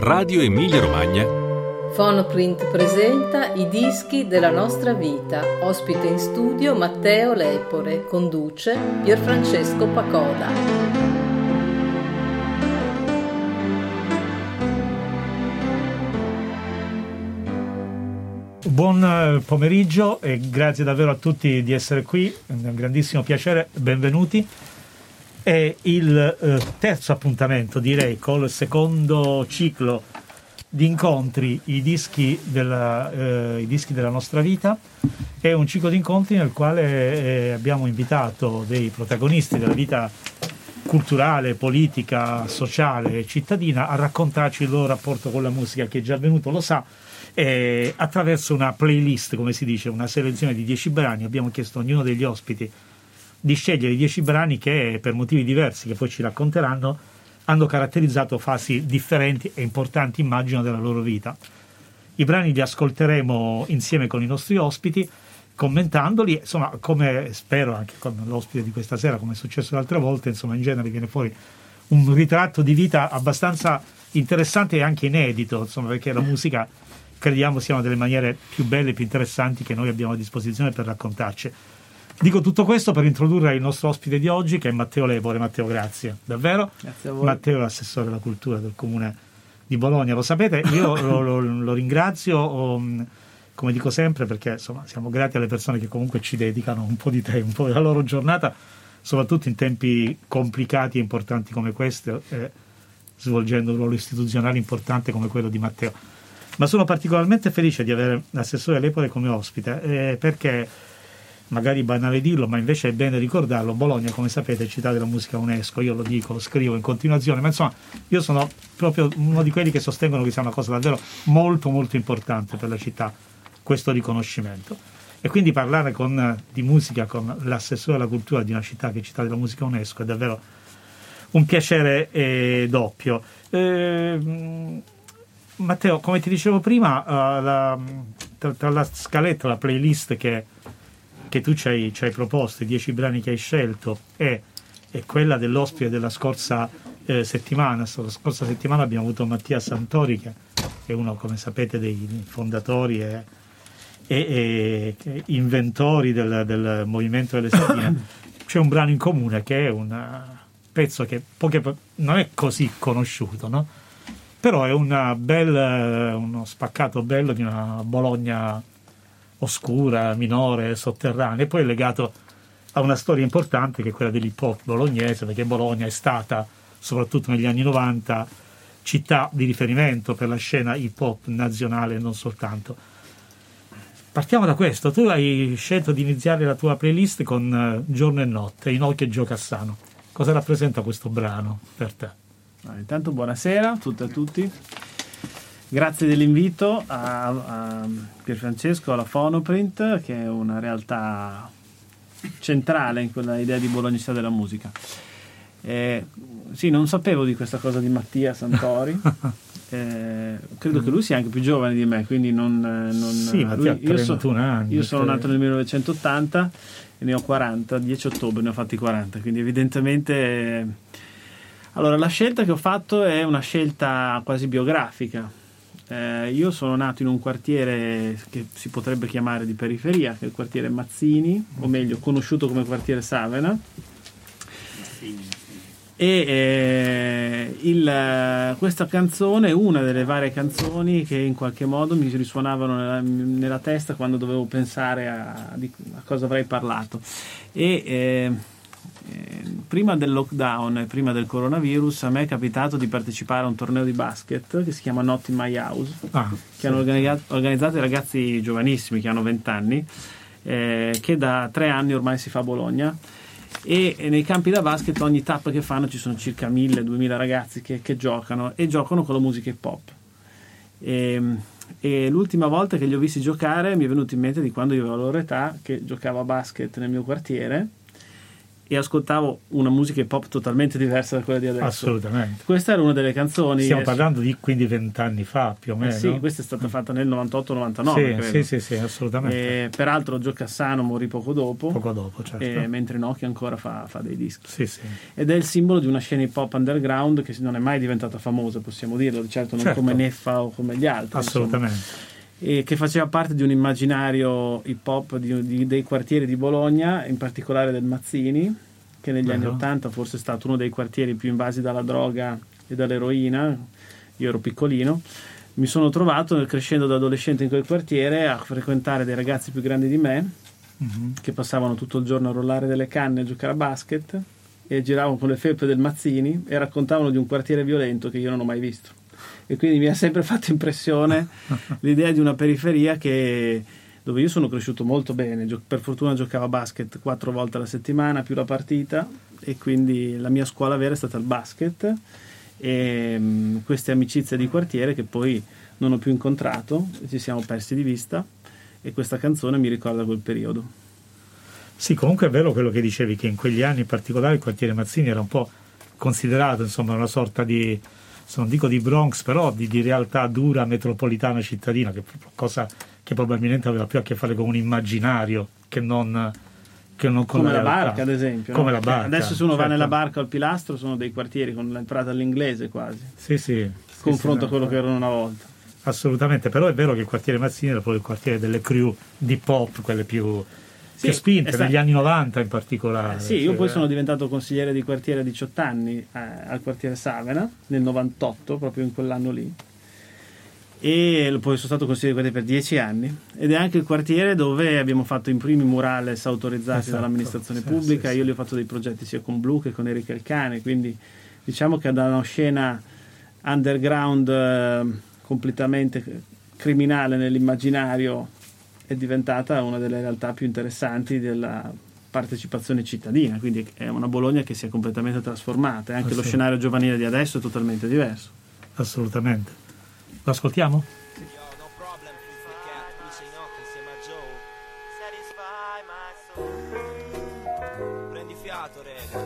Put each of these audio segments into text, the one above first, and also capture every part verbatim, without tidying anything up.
Radio Emilia Romagna. Fonoprint presenta I dischi della nostra vita. Ospite in studio Matteo Lepore. Conduce Pierfrancesco Pacoda. Buon pomeriggio e grazie davvero a tutti di essere qui, è un grandissimo piacere, benvenuti. È il eh, terzo appuntamento, direi, col secondo ciclo di incontri, i dischi della, eh, i dischi della nostra vita. È un ciclo di incontri nel quale eh, abbiamo invitato dei protagonisti della vita culturale, politica, sociale e cittadina a raccontarci il loro rapporto con la musica. Chi è già venuto lo sa. E attraverso una playlist, come si dice, una selezione di dieci brani, abbiamo chiesto a ognuno degli ospiti di scegliere i dieci brani che, per motivi diversi che poi ci racconteranno, hanno caratterizzato fasi differenti e importanti, immagino, della loro vita. I brani li ascolteremo insieme con i nostri ospiti, commentandoli, insomma, come spero anche con l'ospite di questa sera, come è successo le altre volte, insomma, in genere viene fuori un ritratto di vita abbastanza interessante e anche inedito, insomma, perché la musica crediamo sia una delle maniere più belle e più interessanti che noi abbiamo a disposizione per raccontarci. Dico tutto questo per introdurre il nostro ospite di oggi, che è Matteo Lepore. Matteo, grazie davvero. Grazie a voi. Matteo è l'assessore alla cultura del comune di Bologna, lo sapete. Io lo, lo, lo ringrazio, um, come dico sempre, perché insomma siamo grati alle persone che comunque ci dedicano un po' di tempo, un po' della loro giornata, soprattutto in tempi complicati e importanti come questo, eh, svolgendo un ruolo istituzionale importante come quello di Matteo. Ma sono particolarmente felice di avere l'assessore Lepore come ospite, eh, perché, magari banale dirlo, ma invece è bene ricordarlo, Bologna, come sapete, è città della musica UNESCO. Io lo dico, lo scrivo in continuazione, ma insomma io sono proprio uno di quelli che sostengono che sia una cosa davvero molto molto importante per la città, questo riconoscimento. E quindi parlare con, di musica con l'assessore alla cultura di una città che è città della musica UNESCO è davvero un piacere eh, doppio. Eh, Matteo, come ti dicevo prima, uh, la, tra, tra la scaletta, la playlist che, che tu ci hai, ci hai proposto, i dieci brani che hai scelto, e, e quella dell'ospite della scorsa eh, settimana. La scorsa settimana abbiamo avuto Mattia Santori, che è uno, come sapete, dei fondatori e, e, e inventori del, del movimento delle sardine. C'è un brano in comune che è un pezzo che poche, non è così conosciuto, no? Però è una bella, uno spaccato bello di una Bologna oscura, minore, sotterranea, e poi è legato a una storia importante che è quella dell'hip hop bolognese, perché Bologna è stata, soprattutto negli anni novanta, città di riferimento per la scena hip hop nazionale e non soltanto. Partiamo da questo. Tu hai scelto di iniziare la tua playlist con Giorno e Notte, Inoki e Gio Cassano. Cosa rappresenta questo brano per te? Intanto buonasera a tutte e a tutti, grazie dell'invito a, a Pierfrancesco, alla Fonoprint, che è una realtà centrale in quella idea di Bologna città della musica. Eh, sì, non sapevo di questa cosa di Mattia Santori. Eh, credo che lui sia anche più giovane di me, quindi non, non sì, Mattia ha trentuno anni. Io sono nato nel millenovecentottanta e ne ho quaranta, dieci ottobre ne ho fatti quaranta, quindi evidentemente. Allora, la scelta che ho fatto è una scelta quasi biografica. Eh, io sono nato in un quartiere che si potrebbe chiamare di periferia, che è il quartiere Mazzini, o meglio, conosciuto come quartiere Savena. E eh, il, questa canzone è una delle varie canzoni che in qualche modo mi risuonavano nella, nella testa quando dovevo pensare a, a cosa avrei parlato. E... Eh, prima del lockdown e prima del coronavirus a me è capitato di partecipare a un torneo di basket che si chiama Not in My House, ah, che sì. hanno organizzato, organizzato ragazzi giovanissimi che hanno venti anni, eh, che da tre anni ormai si fa a Bologna, e, e nei campi da basket ogni tappa che fanno ci sono circa mille duemila ragazzi che, che giocano e giocano con la musica hip hop. E, e l'ultima volta che li ho visti giocare mi è venuto in mente di quando io avevo la loro età, che giocavo a basket nel mio quartiere. e ascoltavo una musica hip hop totalmente diversa da quella di adesso. Assolutamente. Questa era una delle canzoni. Stiamo parlando di quindi vent'anni fa più o meno. Eh sì, questa è stata fatta nel novantotto novantanove. Sì, sì, sì, sì, assolutamente. E, peraltro Joe Cassano morì poco dopo. Poco dopo, certo. E, mentre Nokia ancora fa, fa dei dischi. Sì, sì. Ed è il simbolo di una scena hip hop underground che non è mai diventata famosa, possiamo dirlo, certo non certo. come Neffa o come gli altri. Assolutamente. Insomma. E che faceva parte di un immaginario hip hop di, di, dei quartieri di Bologna, in particolare del Mazzini, che negli anni ottanta forse è stato uno dei quartieri più invasi dalla droga e dall'eroina. Io ero piccolino, mi sono trovato crescendo da adolescente in quel quartiere a frequentare dei ragazzi più grandi di me, mm-hmm. che passavano tutto il giorno a rollare delle canne e a giocare a basket e giravano con le felpe del Mazzini e raccontavano di un quartiere violento che io non ho mai visto, e quindi mi ha sempre fatto impressione l'idea di una periferia che dove io sono cresciuto molto bene, per fortuna giocavo a basket quattro volte alla settimana più la partita, e quindi la mia scuola vera è stata il basket, e mh, queste amicizie di quartiere che poi non ho più incontrato, ci siamo persi di vista, e questa canzone mi ricorda quel periodo. Sì, comunque è vero quello che dicevi, che in quegli anni in particolare il quartiere Mazzini era un po' considerato insomma una sorta di, non dico di Bronx, però di, di realtà dura metropolitana cittadina, che cosa che probabilmente aveva più a che fare con un immaginario che non, che non con come la, la barca ad esempio, come no? la barca, adesso se uno certo. va nella barca o al Pilastro sono dei quartieri con l'entrata all'inglese quasi, sì sì confronto sì, a quello no, che erano una volta. Assolutamente, però è vero che il quartiere Mazzini era proprio il quartiere delle crew di pop, quelle più, sì, più spinte, sta... negli anni novanta in particolare. Eh, sì, io poi sono diventato consigliere di quartiere a diciotto anni eh, al quartiere Savena nel novantotto, proprio in quell'anno lì, e poi sono stato consigliere di quartiere per dieci anni, ed è anche il quartiere dove abbiamo fatto i primi murales autorizzati esatto, dall'amministrazione sì, pubblica. sì, io sì. li ho fatto dei progetti sia con Blu che con Erika il Cane, quindi diciamo che da una scena underground eh, completamente criminale nell'immaginario è diventata una delle realtà più interessanti della partecipazione cittadina, quindi è una Bologna che si è completamente trasformata, e anche lo scenario giovanile di adesso è totalmente diverso. Assolutamente. Lo ascoltiamo? Prendi fiato, rega.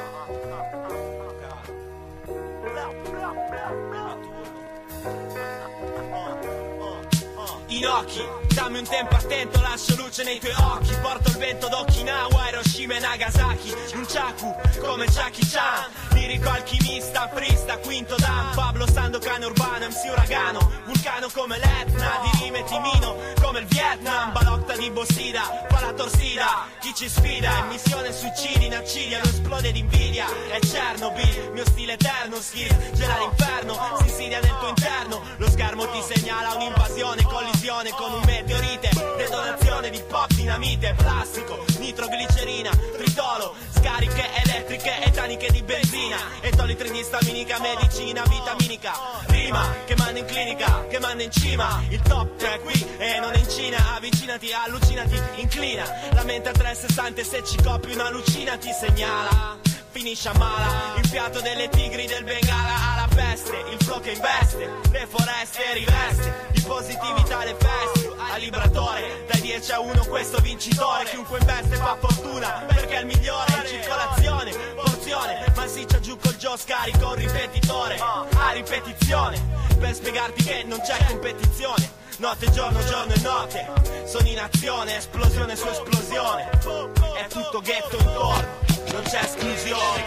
Inoki, dammi un tempo attento, lascio luce nei tuoi occhi. Porto il vento d'Okinawa, Hiroshima e Nagasaki. Nunchaku, come Jackie Chan. Lirico alchimista, frista, quinto dan. Pablo Sandokan urbano, M C uragano. Vulcano come l'Etna, di rime timino come il Vietnam. Balocta di Bossida, fa la torsida. Chi ci sfida, è missione suicidi. In accidia non esplode d'invidia. È Chernobyl, mio stile eterno. Skill, gela l'inferno, si insidia nel tuo interno. Lo schermo ti segnala un'invasione, collisione con un meteorite. Detonazione di pop, dinamite, plastico, nitroglicerina, tritolo, scariche elettriche e taniche di benzina, etolitri di staminica, medicina vitaminica. Rima che manda in clinica, che manda in cima. Il top è qui e non è in Cina. Avvicinati, allucinati, inclina la mente a trecentosessanta, se ci copi una lucina ti segnala. Finisce a mala, il fiato delle tigri del Bengala alla peste, il flow che investe, le foreste riveste, di positività le feste, a libratore, dai dieci a uno questo vincitore, chiunque investe fa fortuna, perché è il migliore in circolazione, porzione, massiccia giù col Joe, scarico un ripetitore, a ripetizione, per spiegarti che non c'è competizione, notte, giorno, giorno e notte, sono in azione, esplosione su esplosione, è tutto ghetto intorno. Non c'è esclusione.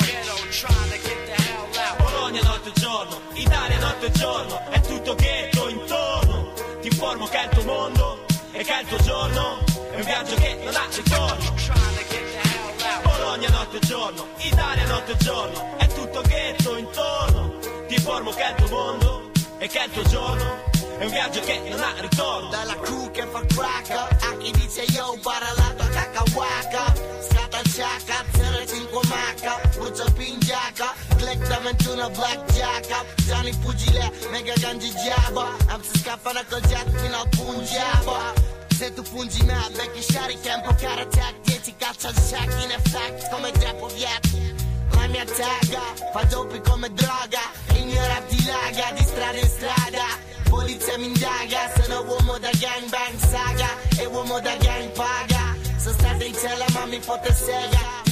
Bologna notte e giorno, Italia notte e giorno, è tutto ghetto intorno. Ti informo che è il tuo mondo e che è il tuo giorno, è un viaggio che non ha ritorno. Bologna notte e giorno, Italia notte e giorno, è tutto ghetto intorno. Ti informo che è il tuo mondo e che è il tuo giorno, è un viaggio che non ha ritorno. Dalla crew che fa crack, a chi dice yo para la tua cacahuaca. Scatta il ciaca, zero cinque macca, brucia pingiaca, click da ventuno blackjacka. Gianni pugile, mega gangi giaba, am si scappano col jet fino al pungiaba. Se tu pungi me, becchi shari, tempo cara attack, dieci caccia il check in effect come Drappo Viet. La mia tagga, fa doppi come droga, ignora di laga, di strada in strada. Polizia mi indaga, sono uomo da gangbang saga e uomo da gang paga. Sono stato in cella ma mi fotte sega, ti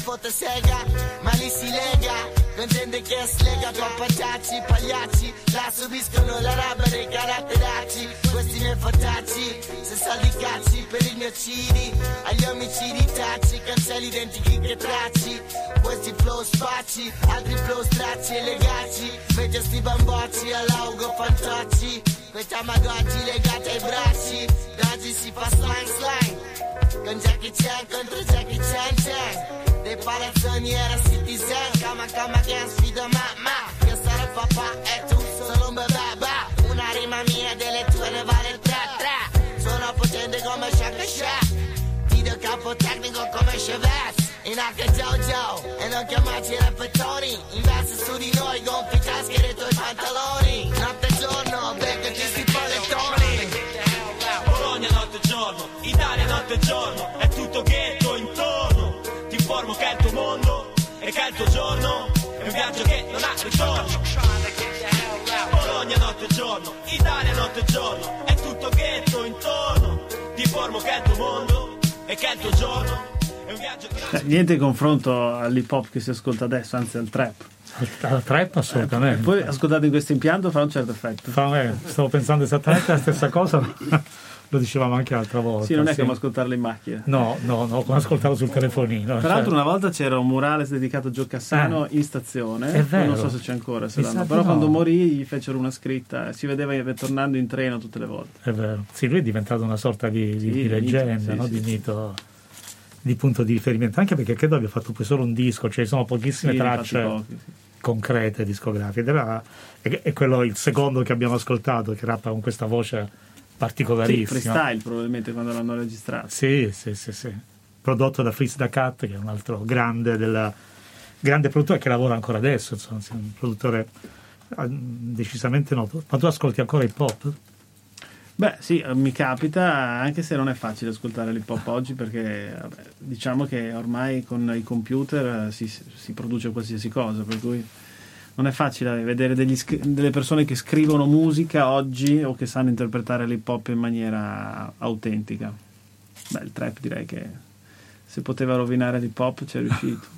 fotte sega, ma li si lega con gente che slega, troppo giacci, pagliacci, la subiscono la rabbia dei caratteracci, questi miei fatacci, se saldi cazzi per i miei cidi, agli omicidi tacci, cancelli identici che tracci, questi flow spacci, altri flow stracci e legacci, invece sti bambocci all'augo fantocci, quei tamagotchi legati ai bracci, da oggi si fa slang slang, con Jackie Chan contro Jackie Chan Chan. Dei palazzoni era citizen, cama cama che sfida ma ma, io sarò papà e tu solo un bebè ba, una rima mia delle tue ne vale il tre tre, sono potente come Shaka Shaq, video capo tecnico come Chevette, in H Jojo e non chiamarci repettori, investe su di noi gonfi tasche dei tuoi pantaloni, notte e giorno beccati sti pallettoni, Bologna notte e giorno, Italia notte e giorno, è tutto ghetto intorno, ti informo che è il tuo mondo e che è il tuo giorno, è un viaggio che non ha ritorno. Bologna notte e giorno, Italia notte e giorno, è tutto ghetto intorno, ti informo che è il tuo mondo e che è il tuo giorno, è un viaggio che... Eh, niente in confronto all'hip hop che si ascolta adesso, anzi al trap. Al trap assolutamente. E poi ascoltato in questo impianto fa un certo effetto. Fa, eh, stavo pensando esattamente la stessa cosa. Lo dicevamo anche l'altra volta. Sì, non è sì. come ascoltarlo in macchina. No, no, no, come ascoltarlo sul telefonino. Tra l'altro cioè. una volta c'era un murales dedicato a Gio Cassano eh. in stazione, È vero. non so se c'è ancora, se Mi l'hanno. sa Però di quando no. morì gli fecero una scritta, si vedeva tornando in treno tutte le volte. È vero. Sì, lui è diventato una sorta di, di, Sì, di leggenda, mito, sì, no? sì, di sì. mito, di punto di riferimento. Anche perché credo abbia fatto poi solo un disco, cioè ci sono pochissime Sì, tracce infatti pochi, sì. concrete discografiche. Ed era, è, è quello il secondo che abbiamo ascoltato, che rappa con questa voce Sì, particolarissima. freestyle probabilmente quando l'hanno registrato. Sì, sì, sì, sì. Prodotto da Freeze da Cat, che è un altro grande, della, grande produttore che lavora ancora adesso, insomma, sì, un produttore eh, decisamente noto. Ma tu ascolti ancora hip hop? Beh sì, mi capita, anche se non è facile ascoltare l'hip hop oggi, perché vabbè, diciamo che ormai con i computer si, si produce qualsiasi cosa, per cui non è facile vedere degli, delle persone che scrivono musica oggi o che sanno interpretare l'hip hop in maniera autentica. Beh, il trap direi che se poteva rovinare l'hip hop ci è riuscito.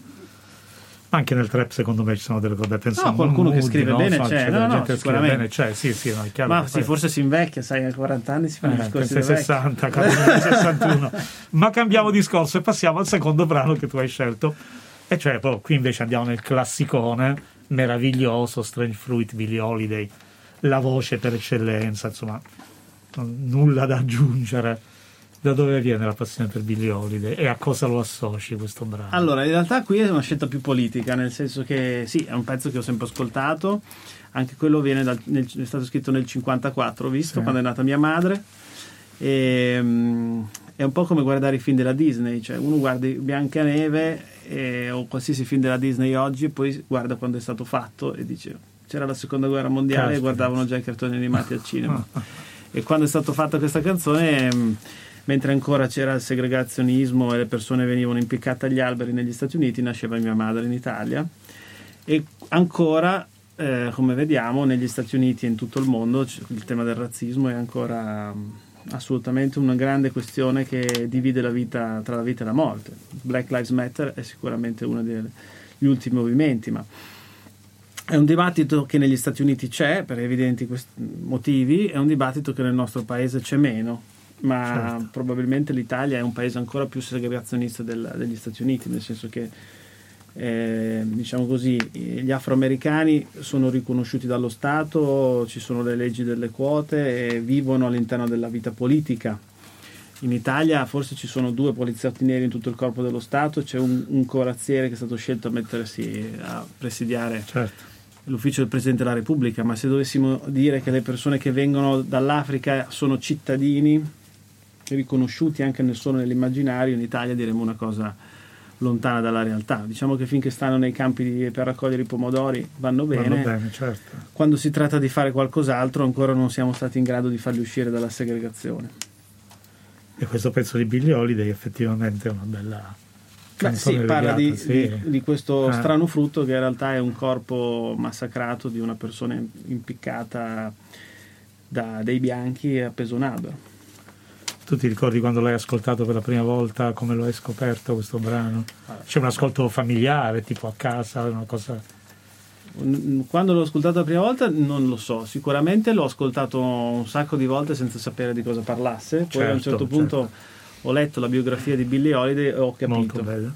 Anche nel trap secondo me ci sono delle cose, penso No, qualcuno Moody, che scrive no? bene Insomma, c'è, della no, no, gente che scrive sicuramente. bene c'è, sì, sì, no, è chiaro. Ma che sì, poi- forse si invecchia, sai, a quaranta anni si fanno Eh, discorsi penso da ai sessanta, cammino ai sessantuno. Ma cambiamo discorso e passiamo al secondo brano che tu hai scelto, e cioè poi, qui invece andiamo nel classicone meraviglioso Strange Fruit, Billie Holiday, la voce per eccellenza, insomma nulla da aggiungere. Da dove viene la passione per Billie Holiday e a cosa lo associ questo brano? Allora, in realtà qui è una scelta più politica, nel senso che sì, è un pezzo che ho sempre ascoltato, anche quello viene dal, nel, è stato scritto nel cinquantaquattro, ho visto, sì. quando è nata mia madre, e, um, è un po' come guardare i film della Disney, cioè uno guarda Biancaneve e, o qualsiasi film della Disney oggi e poi guarda quando è stato fatto e dice c'era la seconda guerra mondiale. Caspita. E guardavano già i cartoni animati al cinema. E quando è stata fatta questa canzone, um, mentre ancora c'era il segregazionismo e le persone venivano impiccate agli alberi negli Stati Uniti, nasceva mia madre in Italia, e ancora eh, come vediamo negli Stati Uniti e in tutto il mondo il tema del razzismo è ancora um, assolutamente una grande questione che divide la vita tra la vita e la morte. Black Lives Matter è sicuramente uno degli ultimi movimenti, ma è un dibattito che negli Stati Uniti c'è per evidenti quest- motivi, è un dibattito che nel nostro paese c'è meno, ma certo. Probabilmente l'Italia è un paese ancora più segregazionista del, degli Stati Uniti, nel senso che eh, diciamo così, gli afroamericani sono riconosciuti dallo Stato, ci sono le leggi delle quote e vivono all'interno della vita politica. In Italia forse ci sono due poliziotti neri in tutto il corpo dello Stato, c'è un, un corazziere che è stato scelto a mettersi a presidiare certo. l'ufficio del Presidente della Repubblica, ma se dovessimo dire che le persone che vengono dall'Africa sono cittadini riconosciuti anche nel solo nell'immaginario, in Italia diremmo una cosa lontana dalla realtà. Diciamo che finché stanno nei campi di, per raccogliere i pomodori vanno bene, vanno bene certo. Quando si tratta di fare qualcos'altro ancora non siamo stati in grado di farli uscire dalla segregazione. E questo pezzo di Billie Holiday effettivamente è una bella canzone. Beh, sì, parla di, sì. di, di questo ah. strano frutto che in realtà è un corpo massacrato di una persona impiccata da dei bianchi appeso a un albero. Tu ti ricordi quando l'hai ascoltato per la prima volta, come lo hai scoperto questo brano? C'è un ascolto familiare, tipo a casa, una cosa... Quando l'ho ascoltato la prima volta non lo so, sicuramente l'ho ascoltato un sacco di volte senza sapere di cosa parlasse, poi certo, a un certo punto certo. ho letto la biografia di Billie Holiday e ho capito. Molto bella.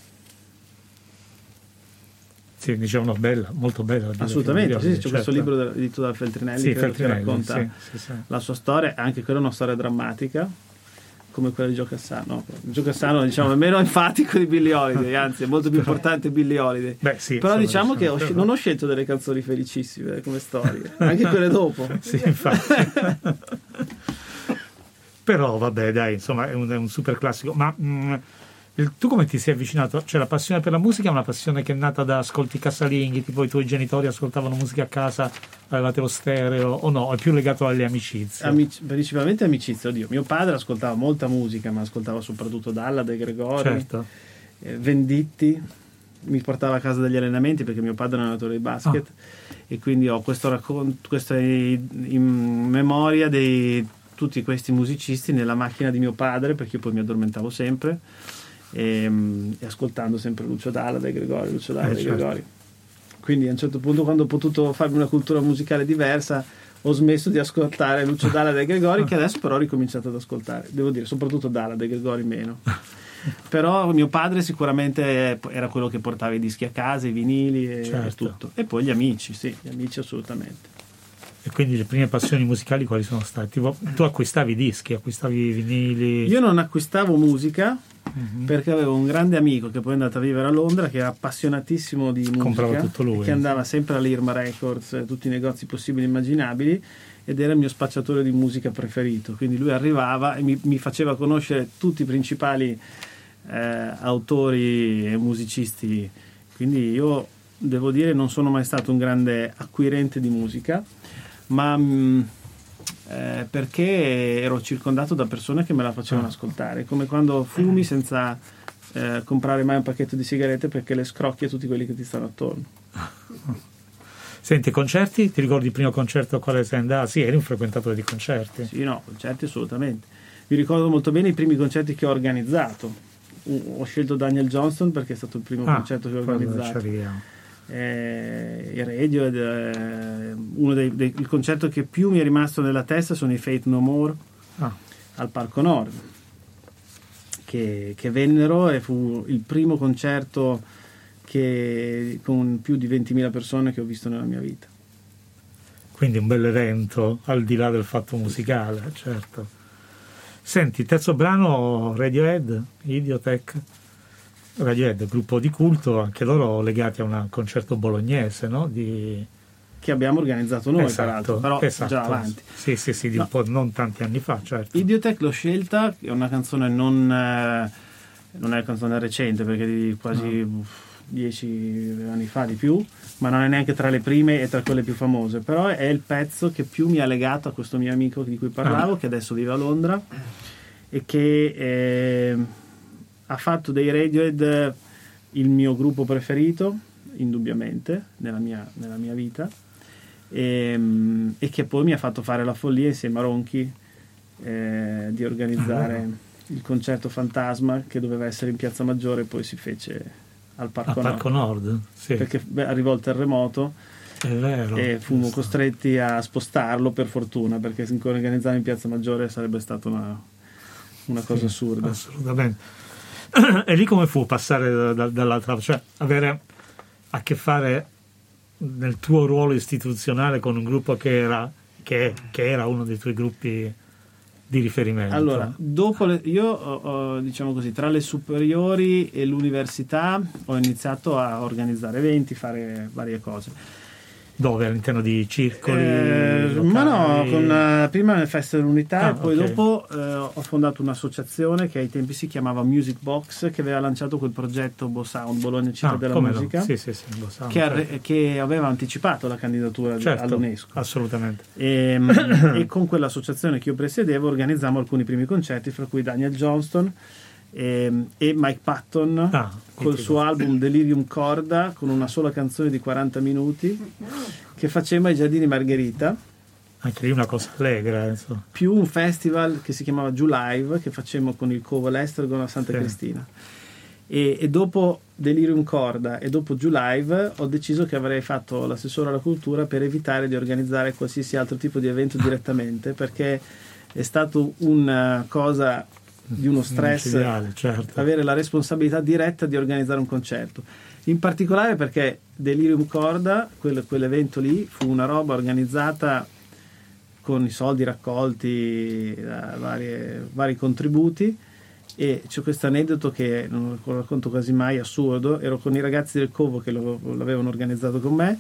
Sì, dicevano bella, molto bella. Assolutamente, sì, c'è certo. questo libro edito da Feltrinelli, sì, che, Feltrinelli che racconta sì, sì, sì. la sua storia, anche quella è una storia drammatica, come quella di Joe Cassano. Joe Cassano diciamo è meno enfatico di Billie Holiday, anzi è molto più importante Billie Holiday. Beh, sì, però diciamo che ho, non ho scelto delle canzoni felicissime come storie, anche quelle dopo. Sì, infatti. Però vabbè, dai, insomma è un, è un super classico. Ma mh, il, tu come ti sei avvicinato? Cioè la passione per la musica è una passione che è nata da ascolti casalinghi, tipo i tuoi genitori ascoltavano musica a casa, avevate lo stereo, o no? È più legato alle amicizie? Amici, principalmente amicizie, oddio. Mio padre ascoltava molta musica, ma ascoltava soprattutto Dalla, De Gregori, certo. eh, Venditti, mi portava a casa degli allenamenti perché mio padre è un allenatore di basket, ah. e quindi ho questo racconto, questa in memoria di tutti questi musicisti nella macchina di mio padre, perché io poi mi addormentavo sempre. E, e ascoltando sempre Lucio Dalla, De Gregori, Lucio Dalla, eh, De certo. Gregori. Quindi a un certo punto, quando ho potuto farmi una cultura musicale diversa, ho smesso di ascoltare Lucio Dalla, De Gregori, che adesso però ho ricominciato ad ascoltare, devo dire, soprattutto Dalla, De Gregori meno. Però mio padre sicuramente era quello che portava i dischi a casa, i vinili e, certo. e tutto. E poi gli amici, sì, gli amici assolutamente. E quindi le prime passioni musicali quali sono state? Tipo, tu acquistavi dischi, acquistavi i vinili? Io non acquistavo musica, mm-hmm. perché avevo un grande amico che poi è andato a vivere a Londra, che era appassionatissimo di musica. Comprava tutto lui. Che andava sempre all'Irma Records, tutti i negozi possibili e immaginabili, ed era il mio spacciatore di musica preferito. Quindi lui arrivava e mi, mi faceva conoscere tutti i principali eh, autori e musicisti. Quindi io devo dire non sono mai stato un grande acquirente di musica, ma mh, eh, perché ero circondato da persone che me la facevano ascoltare, come quando fumi senza eh, comprare mai un pacchetto di sigarette perché le scrocchi a tutti quelli che ti stanno attorno. Senti, concerti? Ti ricordi il primo concerto a quale sei andato? Sì, eri un frequentatore di concerti. Sì, no, concerti assolutamente. Mi ricordo molto bene i primi concerti che ho organizzato. Ho scelto Daniel Johnston perché è stato il primo ah, concerto che ho organizzato. Eh, il Radiohead, eh, uno dei, dei il concerto che più mi è rimasto nella testa sono i Faith No More ah. al Parco Nord, che, che vennero, e fu il primo concerto che con più di ventimila persone che ho visto nella mia vita. Quindi un bel evento al di là del fatto musicale, certo. Senti, terzo brano, Radiohead, Idiotech. Radiohead, gruppo di culto, anche loro legati a un concerto bolognese, no? Di... che abbiamo organizzato noi, esatto, peraltro, però esatto. già avanti. Sì, sì, sì, di no. un po' non tanti anni fa, certo. Idiotech l'ho scelta, è una canzone non, eh, non è una canzone recente, perché di quasi no. dieci anni fa, di più, ma non è neanche tra le prime e tra quelle più famose, però è il pezzo che più mi ha legato a questo mio amico di cui parlavo, ah. che adesso vive a Londra, e che... Eh, ha fatto dei Radiohead il mio gruppo preferito, indubbiamente, nella mia, nella mia vita, e, e che poi mi ha fatto fare la follia insieme a Ronchi eh, di organizzare ah, il concerto Fantasma, che doveva essere in Piazza Maggiore e poi si fece al Parco Nord, Parco Nord sì. perché beh, arrivò il terremoto. È vero, e fummo costretti a spostarlo, per fortuna, perché se organizzare in Piazza Maggiore sarebbe stata una, una cosa sì, assurda. Assolutamente. E lì come fu passare da, da, dall'altra, cioè avere a che fare nel tuo ruolo istituzionale con un gruppo che era, che, che era uno dei tuoi gruppi di riferimento? Allora, dopo le, io ho, diciamo così, tra le superiori e l'università ho iniziato a organizzare eventi, fare varie cose. Dove? All'interno di circoli? Eh, ma no, con, uh, prima nel Festival dell'Unità ah, e poi okay. dopo uh, ho fondato un'associazione che ai tempi si chiamava Music Box, che aveva lanciato quel progetto Bo Sound, Bologna Città ah, della Musica, no? sì, sì, sì, Bo Sound, che, arre- che aveva anticipato la candidatura certo, all'UNESCO. Assolutamente. E, e con quell'associazione che io presiedevo organizzammo alcuni primi concerti, fra cui Daniel Johnston e, e Mike Patton ah, col suo album Delirium Corda, con una sola canzone di quaranta minuti che faceva ai Giardini Margherita, Anche lì una cosa allegra, insomma. Più un festival che si chiamava Giù Live, che facemmo con il Covo l'Estergon a Santa Sì. Cristina. E, e dopo Delirium Corda e dopo Giù Live ho deciso che avrei fatto l'assessore alla cultura per evitare di organizzare qualsiasi altro tipo di evento direttamente, perché è stato una cosa di uno stress Micidiale, certo. avere la responsabilità diretta di organizzare un concerto, in particolare perché Delirium Corda, quel, quell'evento lì, fu una roba organizzata con i soldi raccolti da varie, vari contributi. E c'è questo aneddoto che non lo racconto quasi mai, assurdo. Ero con i ragazzi del Covo che lo, l'avevano organizzato con me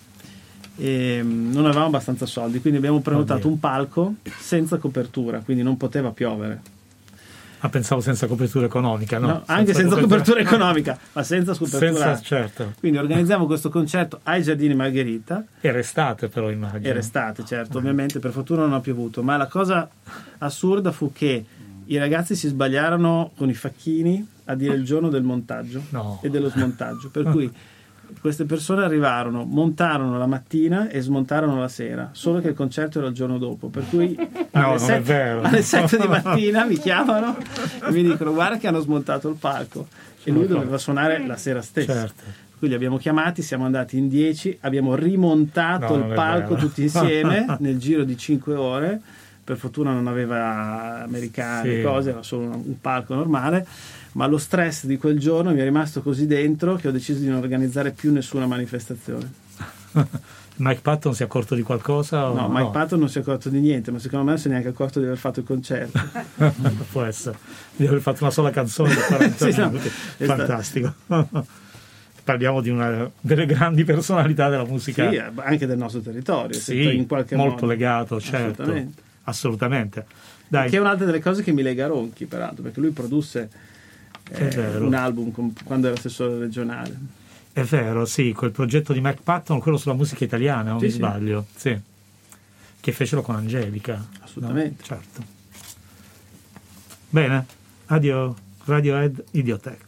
e non avevamo abbastanza soldi, quindi abbiamo prenotato Oddio. un palco senza copertura, quindi non poteva piovere. Ah, pensavo senza copertura economica, no? No, anche senza copertura economica, ma senza copertura. Senza, certo. Quindi organizziamo questo concerto ai Giardini Margherita. Era estate però, immagino. Era estate, certo, ovviamente, per fortuna non ha piovuto, ma la cosa assurda fu che i ragazzi si sbagliarono con i facchini a dire il giorno del montaggio No. e dello smontaggio, per cui queste persone arrivarono, montarono la mattina e smontarono la sera, solo che il concerto era il giorno dopo, per cui No, alle, non è sette, vero. alle sette di mattina mi chiamano e mi dicono guarda che hanno smontato il palco e lui doveva suonare la sera stessa. Certo. Quindi li abbiamo chiamati, siamo andati in dieci, abbiamo rimontato No, non il è palco vero. tutti insieme nel giro di cinque ore. Per fortuna non aveva americani, Sì. cose, era solo un, un palco normale, ma lo stress di quel giorno mi è rimasto così dentro che ho deciso di non organizzare più nessuna manifestazione. Mike Patton si è accorto di qualcosa? O No, Mike Patton non si è accorto di niente, ma secondo me non si è neanche accorto di aver fatto il concerto. Può essere. Di aver fatto una sola canzone di quaranta Sì, no, minuti. è stato- Fantastico. Parliamo di una delle grandi personalità della musica. Sì, anche del nostro territorio, Sì, in qualche molto modo. legato, certo. Assolutamente. Assolutamente. Dai, Che è un'altra delle cose che mi lega a Ronchi, peraltro, perché lui produsse È eh, vero. un album con- quando era assessore regionale. è vero, sì, quel progetto di Mike Patton, quello sulla musica italiana, non Sì, mi sì. sbaglio, sì. Che fecero con Angelica. Assolutamente. No? Certo. Bene, addio Radiohead Idiotech.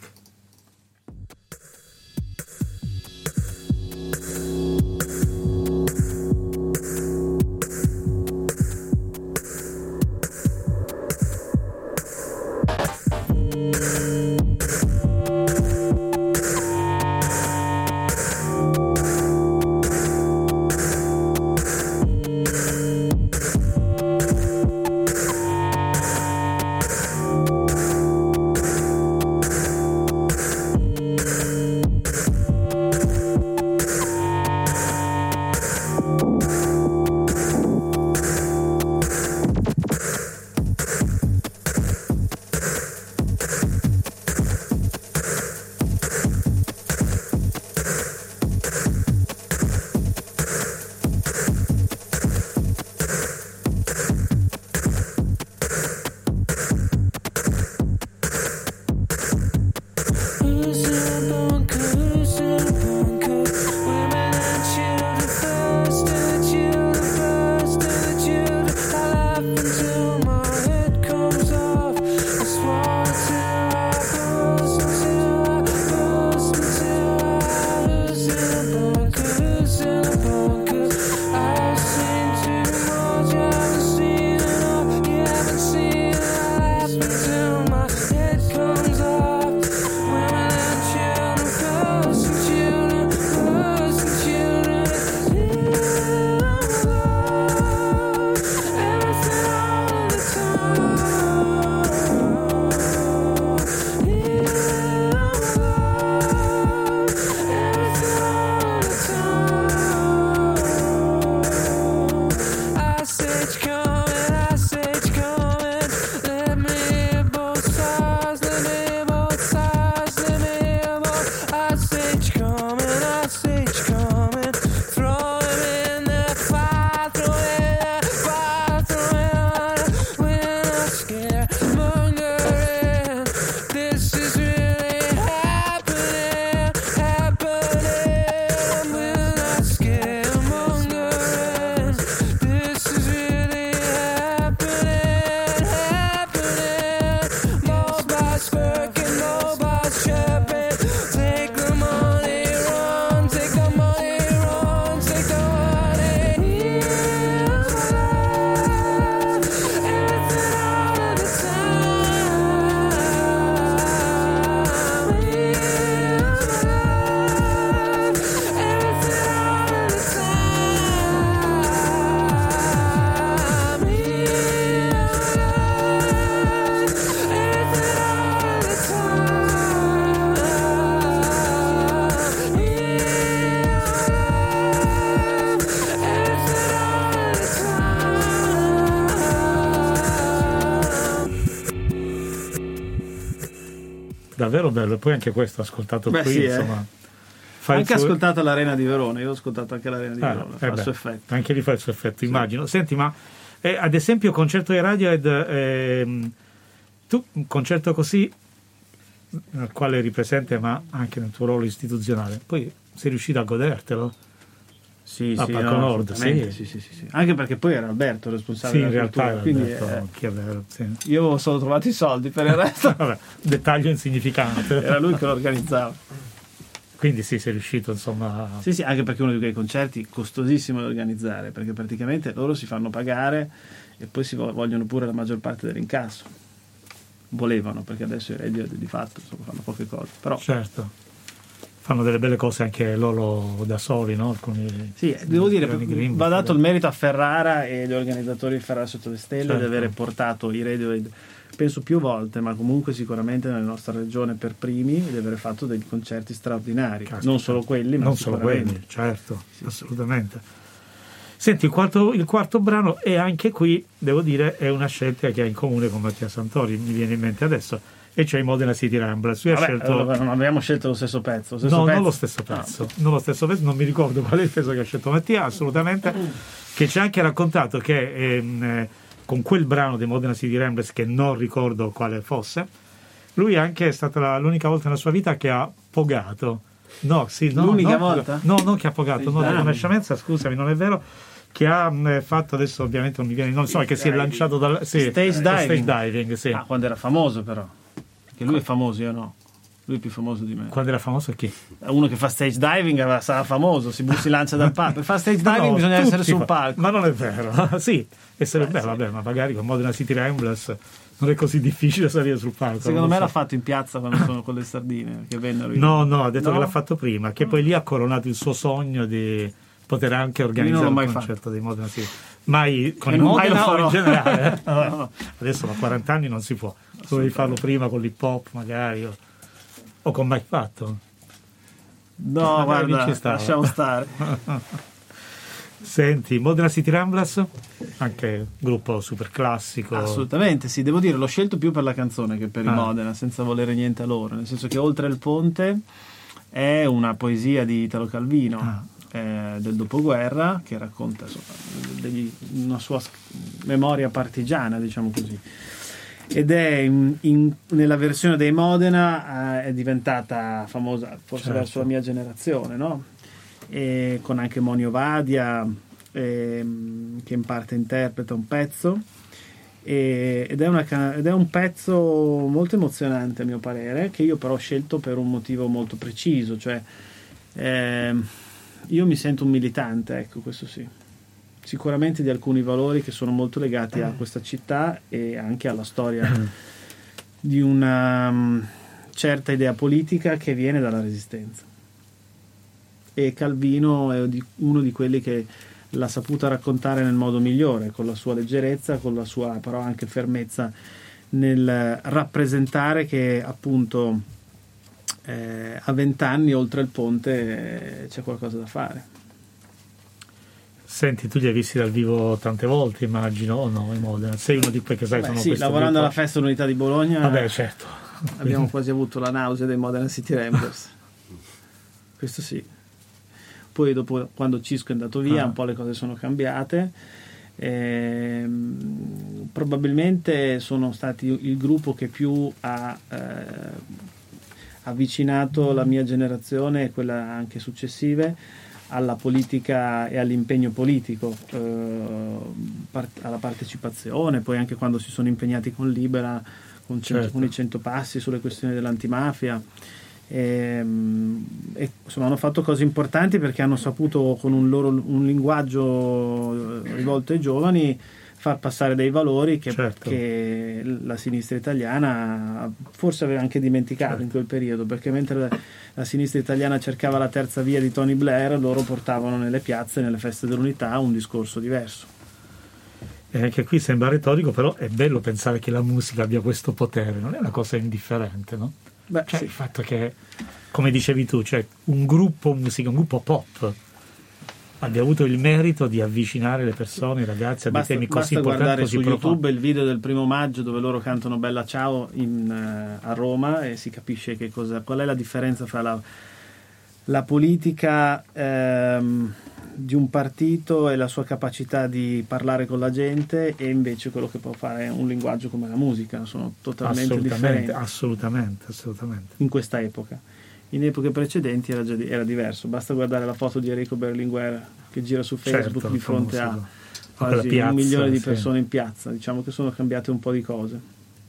davvero bello. E poi anche questo ascoltato Beh, qui, sì, insomma. Eh. Fa anche il suo... ascoltato l'Arena di Verona, io ho ascoltato anche l'Arena di ah, Verona, eh fa beh, il suo effetto. Anche lì fa il suo effetto, sì. immagino. Senti, ma eh, ad esempio concerto di Radiohead, ehm, tu un concerto così, nel quale eri presente, ma anche nel tuo ruolo istituzionale, poi sei riuscito a godertelo? Sì, a sì, Parco no, Nord, sì. Sì, sì, sì, sì. Anche perché poi era Alberto il responsabile sì, in della realtà cultura, era quindi Alberto, eh, che è vero, sì. io ho solo trovato i soldi, per il resto Vabbè, dettaglio insignificante. era lui che lo organizzava. Quindi sì, sei riuscito insomma a... Sì, sì, anche perché è uno di quei concerti costosissimo da organizzare, perché praticamente loro si fanno pagare e poi si vogliono pure la maggior parte dell'incasso. Volevano, perché adesso i radio di fatto insomma, fanno poche cose, però certo, fanno delle belle cose anche loro da soli, no? Alcuni, sì, devo dire, Green, va dato il merito a Ferrara e agli organizzatori di Ferrara Sotto le Stelle, certo, di avere portato i Radiohead, penso più volte, ma comunque sicuramente nella nostra regione per primi, di aver fatto dei concerti straordinari. Caspita. Non solo quelli, ma non solo quelli, certo, sì, assolutamente. Senti, il quarto, il quarto brano, e anche qui devo dire è una scelta che ha in comune con Mattia Santori, mi viene in mente adesso, e cioè Modena City Ramblers. Vabbè, scelto... allora, non abbiamo scelto lo stesso pezzo, lo stesso no, pezzo. non lo stesso pezzo, no. non lo stesso pezzo, non mi ricordo qual è il pezzo che ha scelto Mattia, assolutamente, che ci ha anche raccontato che ehm, con quel brano di Modena City Ramblers, che non ricordo quale fosse, lui anche è stata la, l'unica volta nella sua vita che ha pogato. No, sì, no, l'unica no, volta? No, non che ha pogato, no, la sciamenza, scusami, non è vero, che ha mh, fatto, adesso ovviamente non mi viene, non insomma, che si è lanciato dal sì, stage diving, stage diving sì. Ah, quando era famoso però, che lui è famoso, io no. Lui è più famoso di me. Quando era famoso chi? Uno che fa stage diving sarà famoso, si, si lancia dal palco. Per fare stage diving no, bisogna essere sul palco. Ma non è vero, sì, essere Beh, bello, sì. Vabbè, ma magari con Modena City Ramblers non è così difficile salire sul palco. Secondo me so. l'ha fatto in piazza quando sono con le sardine che vennero. No, no, ha detto no? che l'ha fatto prima, che poi lì ha coronato il suo sogno di poter anche organizzare un concerto fatto. di Modena City. Mai con i Modena o in generale. Eh? no, no. Adesso a quaranta anni non si può. Dovevi farlo prima con l'hip hop magari o, o con Mai Fatto. No, magari guarda, lasciamo stare. Senti, Modena City Ramblers, anche gruppo super classico. Assolutamente, sì, devo dire, l'ho scelto più per la canzone che per ah. il Modena, senza volere niente a loro, nel senso che Oltre il ponte è una poesia di Italo Calvino. Ah. Eh, del dopoguerra, che racconta insomma, degli, una sua memoria partigiana, diciamo così, ed è in, in, nella versione dei Modena eh, è diventata famosa forse certo. verso la mia generazione, no? E con anche Monio Vadia eh, che in parte interpreta un pezzo e, ed, è una, ed è un pezzo molto emozionante a mio parere, che io però ho scelto per un motivo molto preciso, cioè eh, io mi sento un militante, ecco, questo sì, sicuramente di alcuni valori che sono molto legati a questa città e anche alla storia di una um, certa idea politica che viene dalla Resistenza, e Calvino è di, uno di quelli che l'ha saputa raccontare nel modo migliore, con la sua leggerezza, con la sua però anche fermezza nel rappresentare che appunto Eh, a vent'anni oltre il ponte eh, c'è qualcosa da fare. Senti, tu li hai visti dal vivo tante volte, immagino, o no? In Modena? Sei uno di quei che sai Beh, sono sì, lavorando alla Festa Unità di Bologna. Vabbè, certo. Abbiamo quasi avuto la nausea dei Modena City Ramblers. Questo sì. Poi dopo, quando Cisco è andato via, ah. un po' le cose sono cambiate. Eh, probabilmente sono stati il gruppo che più ha eh, avvicinato la mia generazione e quella anche successive alla politica e all'impegno politico, eh, part- alla partecipazione, poi anche quando si sono impegnati con Libera, con, cento, certo. con i cento passi sulle questioni dell'antimafia. E, e, insomma, hanno fatto cose importanti perché hanno saputo con un loro un linguaggio rivolto ai giovani far passare dei valori che, certo. che la sinistra italiana forse aveva anche dimenticato certo. in quel periodo, perché mentre la, la sinistra italiana cercava la terza via di Tony Blair, loro portavano nelle piazze, nelle feste dell'unità, un discorso diverso. E anche qui sembra retorico, però è bello pensare che la musica abbia questo potere, non è una cosa indifferente, no? Beh, cioè sì. il fatto che, come dicevi tu, cioè un gruppo musica, un gruppo pop abbia avuto il merito di avvicinare le persone, i ragazzi a dei Basta, temi così basta importanti, guardare così su profondi. YouTube il video del primo maggio dove loro cantano Bella Ciao in, eh, a Roma, e si capisce che cosa, qual è la differenza fra la, la politica ehm, di un partito e la sua capacità di parlare con la gente, e invece quello che può fare un linguaggio come la musica. Sono totalmente Assolutamente, differenti assolutamente, assolutamente. in questa epoca. In epoche precedenti era, già di, era diverso. Basta guardare la foto di Enrico Berlinguer che gira su Facebook, Certo, di fronte a famoso. quasi Piazza, un milione di sì. persone in piazza. Diciamo che sono cambiate un po' di cose.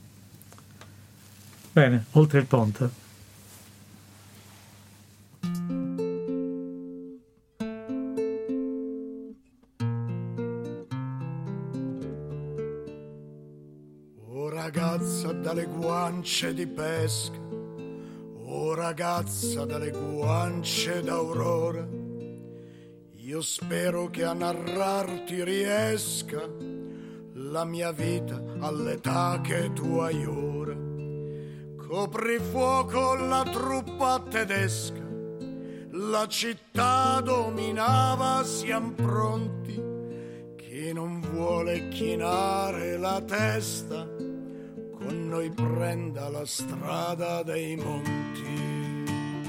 Bene, oltre il ponte. Oh ragazza dalle guance di pesca, oh ragazza dalle guance d'aurora, io spero che a narrarti riesca la mia vita all'età che tu hai ora. Coprifuoco la truppa tedesca, la città dominava, siam pronti. Chi non vuole chinare la testa, con noi prenda la strada dei monti.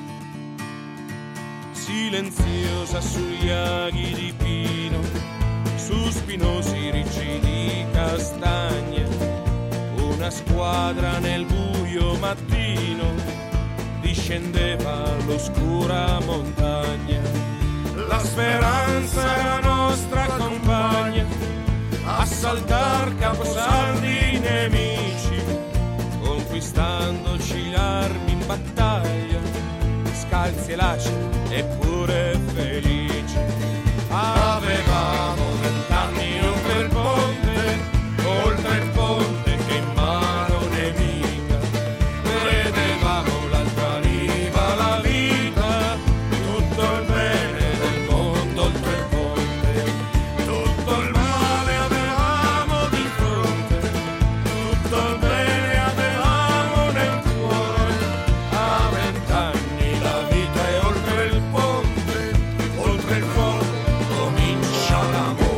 Silenziosa sugli aghi di pino, su spinosi ricci di castagne, una squadra nel buio mattino discendeva l'oscura montagna. La speranza è la nostra compagna, assaltar caposaldi nemici, conquistandoci l'armi in battaglia, scalzi e lacci eppure felici. Avevamo vent'anni oltre il ponte, oltre il ponte che in mano nemica, vedevamo l'altra riva, la vita, tutto il bene del mondo oltre il ponte, tutto il male avevamo di fronte, tutto il bene avevamo nel cuore. A vent'anni la vita è oltre il ponte, oltre il fuoco comincia l'amore.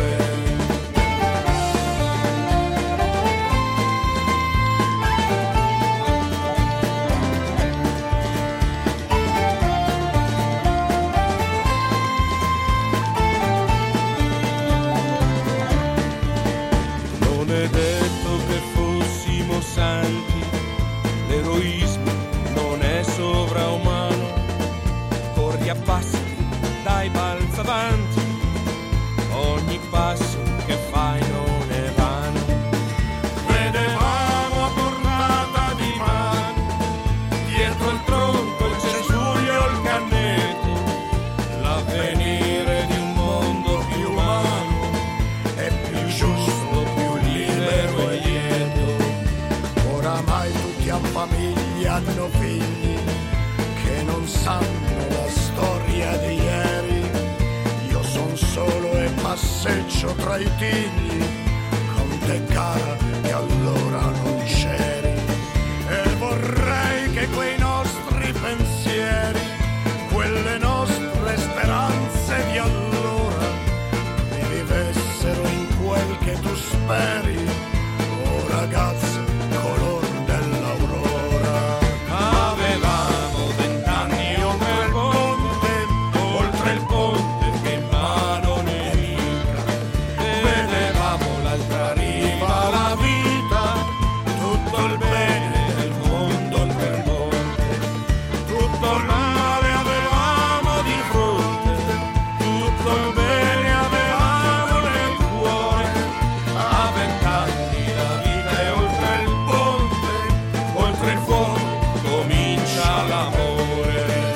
Non è detto che fossimo santi, l'eroismo non è sovraumano, corri a passi, dai balza avanti, ogni passo che fai non è vano. Vedevamo a portata di mano, dietro il tronco, il cespuglio, il cannetto, l'avvenire di un mondo più umano, È più giusto, più libero e lieto. Oramai tutti han famiglia, hanno figli che non sanno la storia di ieri. Io son solo e passeggio tra i tigli, con te cara che allora non c'eri. E vorrei che quei nostri pensieri, quelle nostre speranze di allora, rivivessero in quel che tu speri, oh ragazza, color dell'aurora. avevamo vent'anni oltre il ponte, oltre il ponte che in mano nemica, vedevamo l'altra riva, la vita, tutto il bene del mondo oltre il ponte, tutto il male avevamo di fronte, tutto il bene avevamo nel cuore. A vent'anni la vita è oltre il ponte, oltre il fuoco comincia l'amore.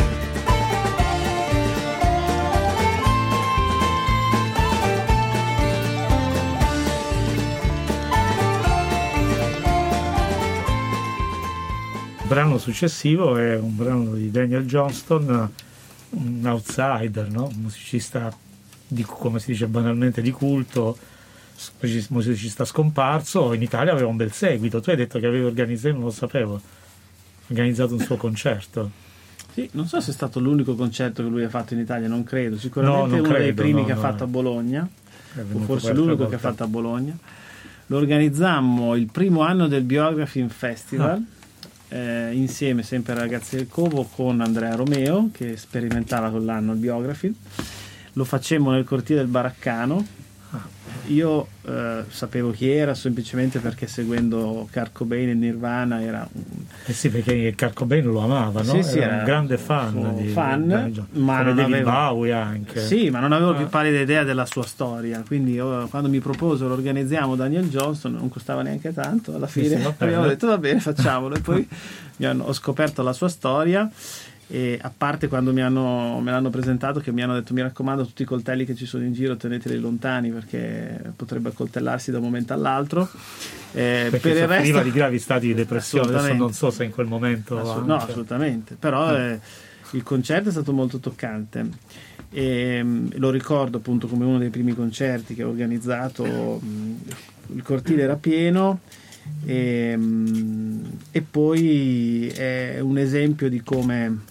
Il brano successivo è un brano di Daniel Johnston, un outsider, no? Un musicista, di, come si dice banalmente, di culto, musicista scomparso. In Italia aveva un bel seguito. Tu hai detto che avevi organizzato, non lo sapevo, organizzato un suo concerto. Sì, non so se è stato l'unico concerto che lui ha fatto in Italia, non credo, sicuramente No, non è uno credo, dei primi no, che no. ha fatto a Bologna, È o venuto forse qualche l'unico volta. che ha fatto a Bologna. Lo organizzammo il primo anno del Biography Festival, Ah. eh, insieme sempre ai ragazzi del Covo con Andrea Romeo, che sperimentava quell'anno il Biography. Lo facemmo nel cortile del Baraccano. Io eh, sapevo chi era semplicemente perché seguendo Kurt Cobain e Nirvana era un, Eh sì, perché Kurt Cobain lo amava, no? Sì, sì, era, era un grande suo fan di fan, Danny Johnson. ma come non David avevo- Bowie anche. Sì, ma non avevo Ah. più pallida idea della sua storia, quindi io, quando mi proposero organizziamo Daniel Johnson, non costava neanche tanto, alla Sì, fine sì, va abbiamo bene. detto va bene, facciamolo, e poi mi hanno- ho scoperto la sua storia, e a parte quando mi hanno, me l'hanno presentato, che mi hanno detto mi raccomando, tutti i coltelli che ci sono in giro teneteli lontani perché potrebbe accoltellarsi da un momento all'altro. Eh, Perché per il soffriva resto di gravi stati di depressione, adesso Assolutamente. non so se in quel momento Assolut- anche. no, assolutamente, però Ah. eh, il concerto è stato molto toccante e mh, lo ricordo appunto come uno dei primi concerti che ho organizzato. Mh, il cortile era pieno e, mh, e poi è un esempio di come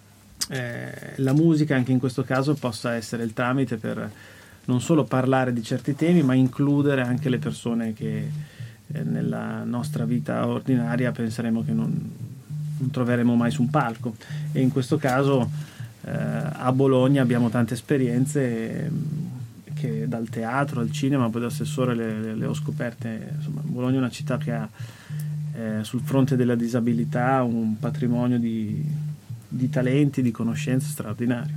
eh, la musica anche in questo caso possa essere il tramite per non solo parlare di certi temi ma includere anche le persone che eh, nella nostra vita ordinaria penseremo che non, non troveremo mai su un palco, e in questo caso eh, a Bologna abbiamo tante esperienze eh, che dal teatro al cinema, poi da assessore le, le, le ho scoperte. Insomma, Bologna è una città che ha eh, sul fronte della disabilità un patrimonio di di talenti, di conoscenze straordinario.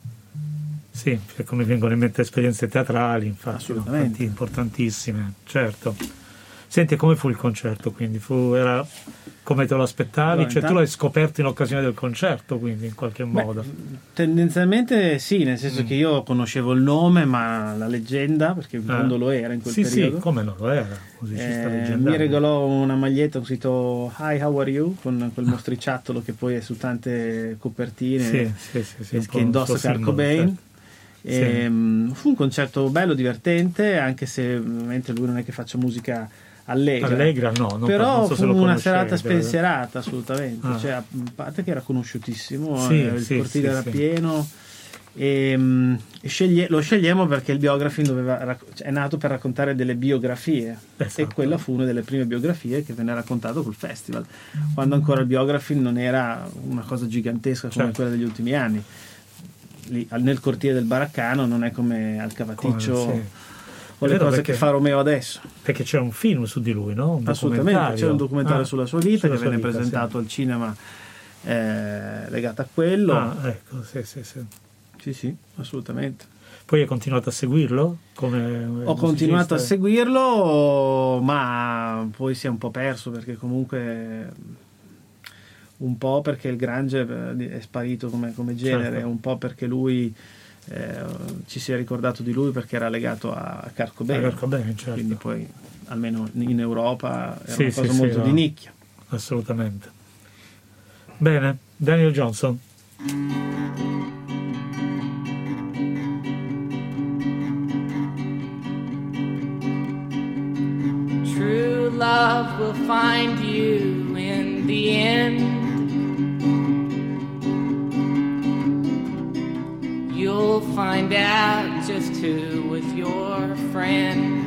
Sì, cioè come vengono in mente esperienze teatrali, infatti, Assolutamente. infatti, importantissime, certo. Senti, come fu il concerto? Quindi fu, era come te lo aspettavi? Allora, Cioè tu intanto- l'hai scoperto in occasione del concerto, quindi in qualche modo. Beh, tendenzialmente sì, nel senso Mm. che io conoscevo il nome, ma la leggenda, perché in Ah. fondo lo era in quel Sì, periodo. sì, come non lo era, musicista Eh, leggendario. mi regalò una maglietta con scritto Hi, how are you? Con quel mostriciattolo che poi è su tante copertine, Sì, sì, sì, sì, un po' che un indossa suo Kurt simbolo, Cobain. certo. E, mh, fu un concerto bello, divertente, anche se ovviamente lui non è che faccia musica allegra, Allegra no, non, però non so se fu lo una conoscevi, serata però- spensierata assolutamente. Ah. Cioè, a parte che era conosciutissimo, Sì, eh, il sì, cortile sì, era sì. pieno e, mh, e sceglie- lo scegliamo perché il Biography doveva racc- cioè, è nato per raccontare delle biografie, Esatto. e quella fu una delle prime biografie che venne raccontato col festival, quando ancora il Biography non era una cosa gigantesca come Certo. quella degli ultimi anni. Lì, al- nel cortile del Baraccano non è come al Cavaticcio Come- sì. o È le vero, cose perché- che fa Romeo adesso. Perché c'è un film su di lui, no? Un Assolutamente, documentario. c'è un documentario Ah, sulla sua vita sulla che sua venne vita, presentato sì. al cinema eh, legato a quello. Ah, ecco, sì, sì, sì. Sì, sì, assolutamente. Poi hai continuato a seguirlo? Come Ho continuato a seguirlo, ma poi si è un po' perso perché comunque un po' perché il grunge è sparito come, come genere, Certo. un po' perché lui eh, ci si è ricordato di lui perché era legato a Kurt Cobain, A Kurt Cobain, certo. quindi poi almeno in Europa era Sì, una sì, cosa sì, molto no. di nicchia. Assolutamente. Bene, Daniel Johnson. True love will find you in the end. You'll find out just who was your friend.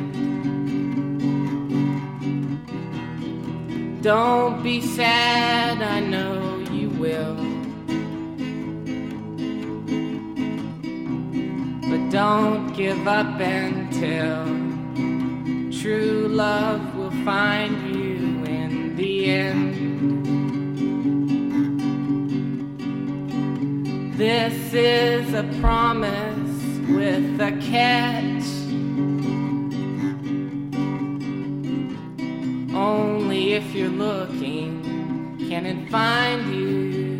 Don't be sad, I know you will. But don't give up until true love will find you in the end. This is a promise with a catch. Only if you're looking can it find you.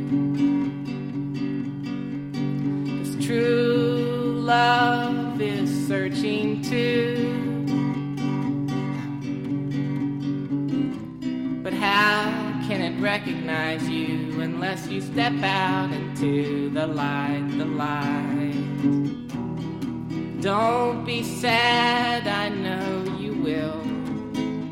'Cause true love is searching too. But how can it recognize you unless you step out into the light, the light? Don't be sad, I know you will.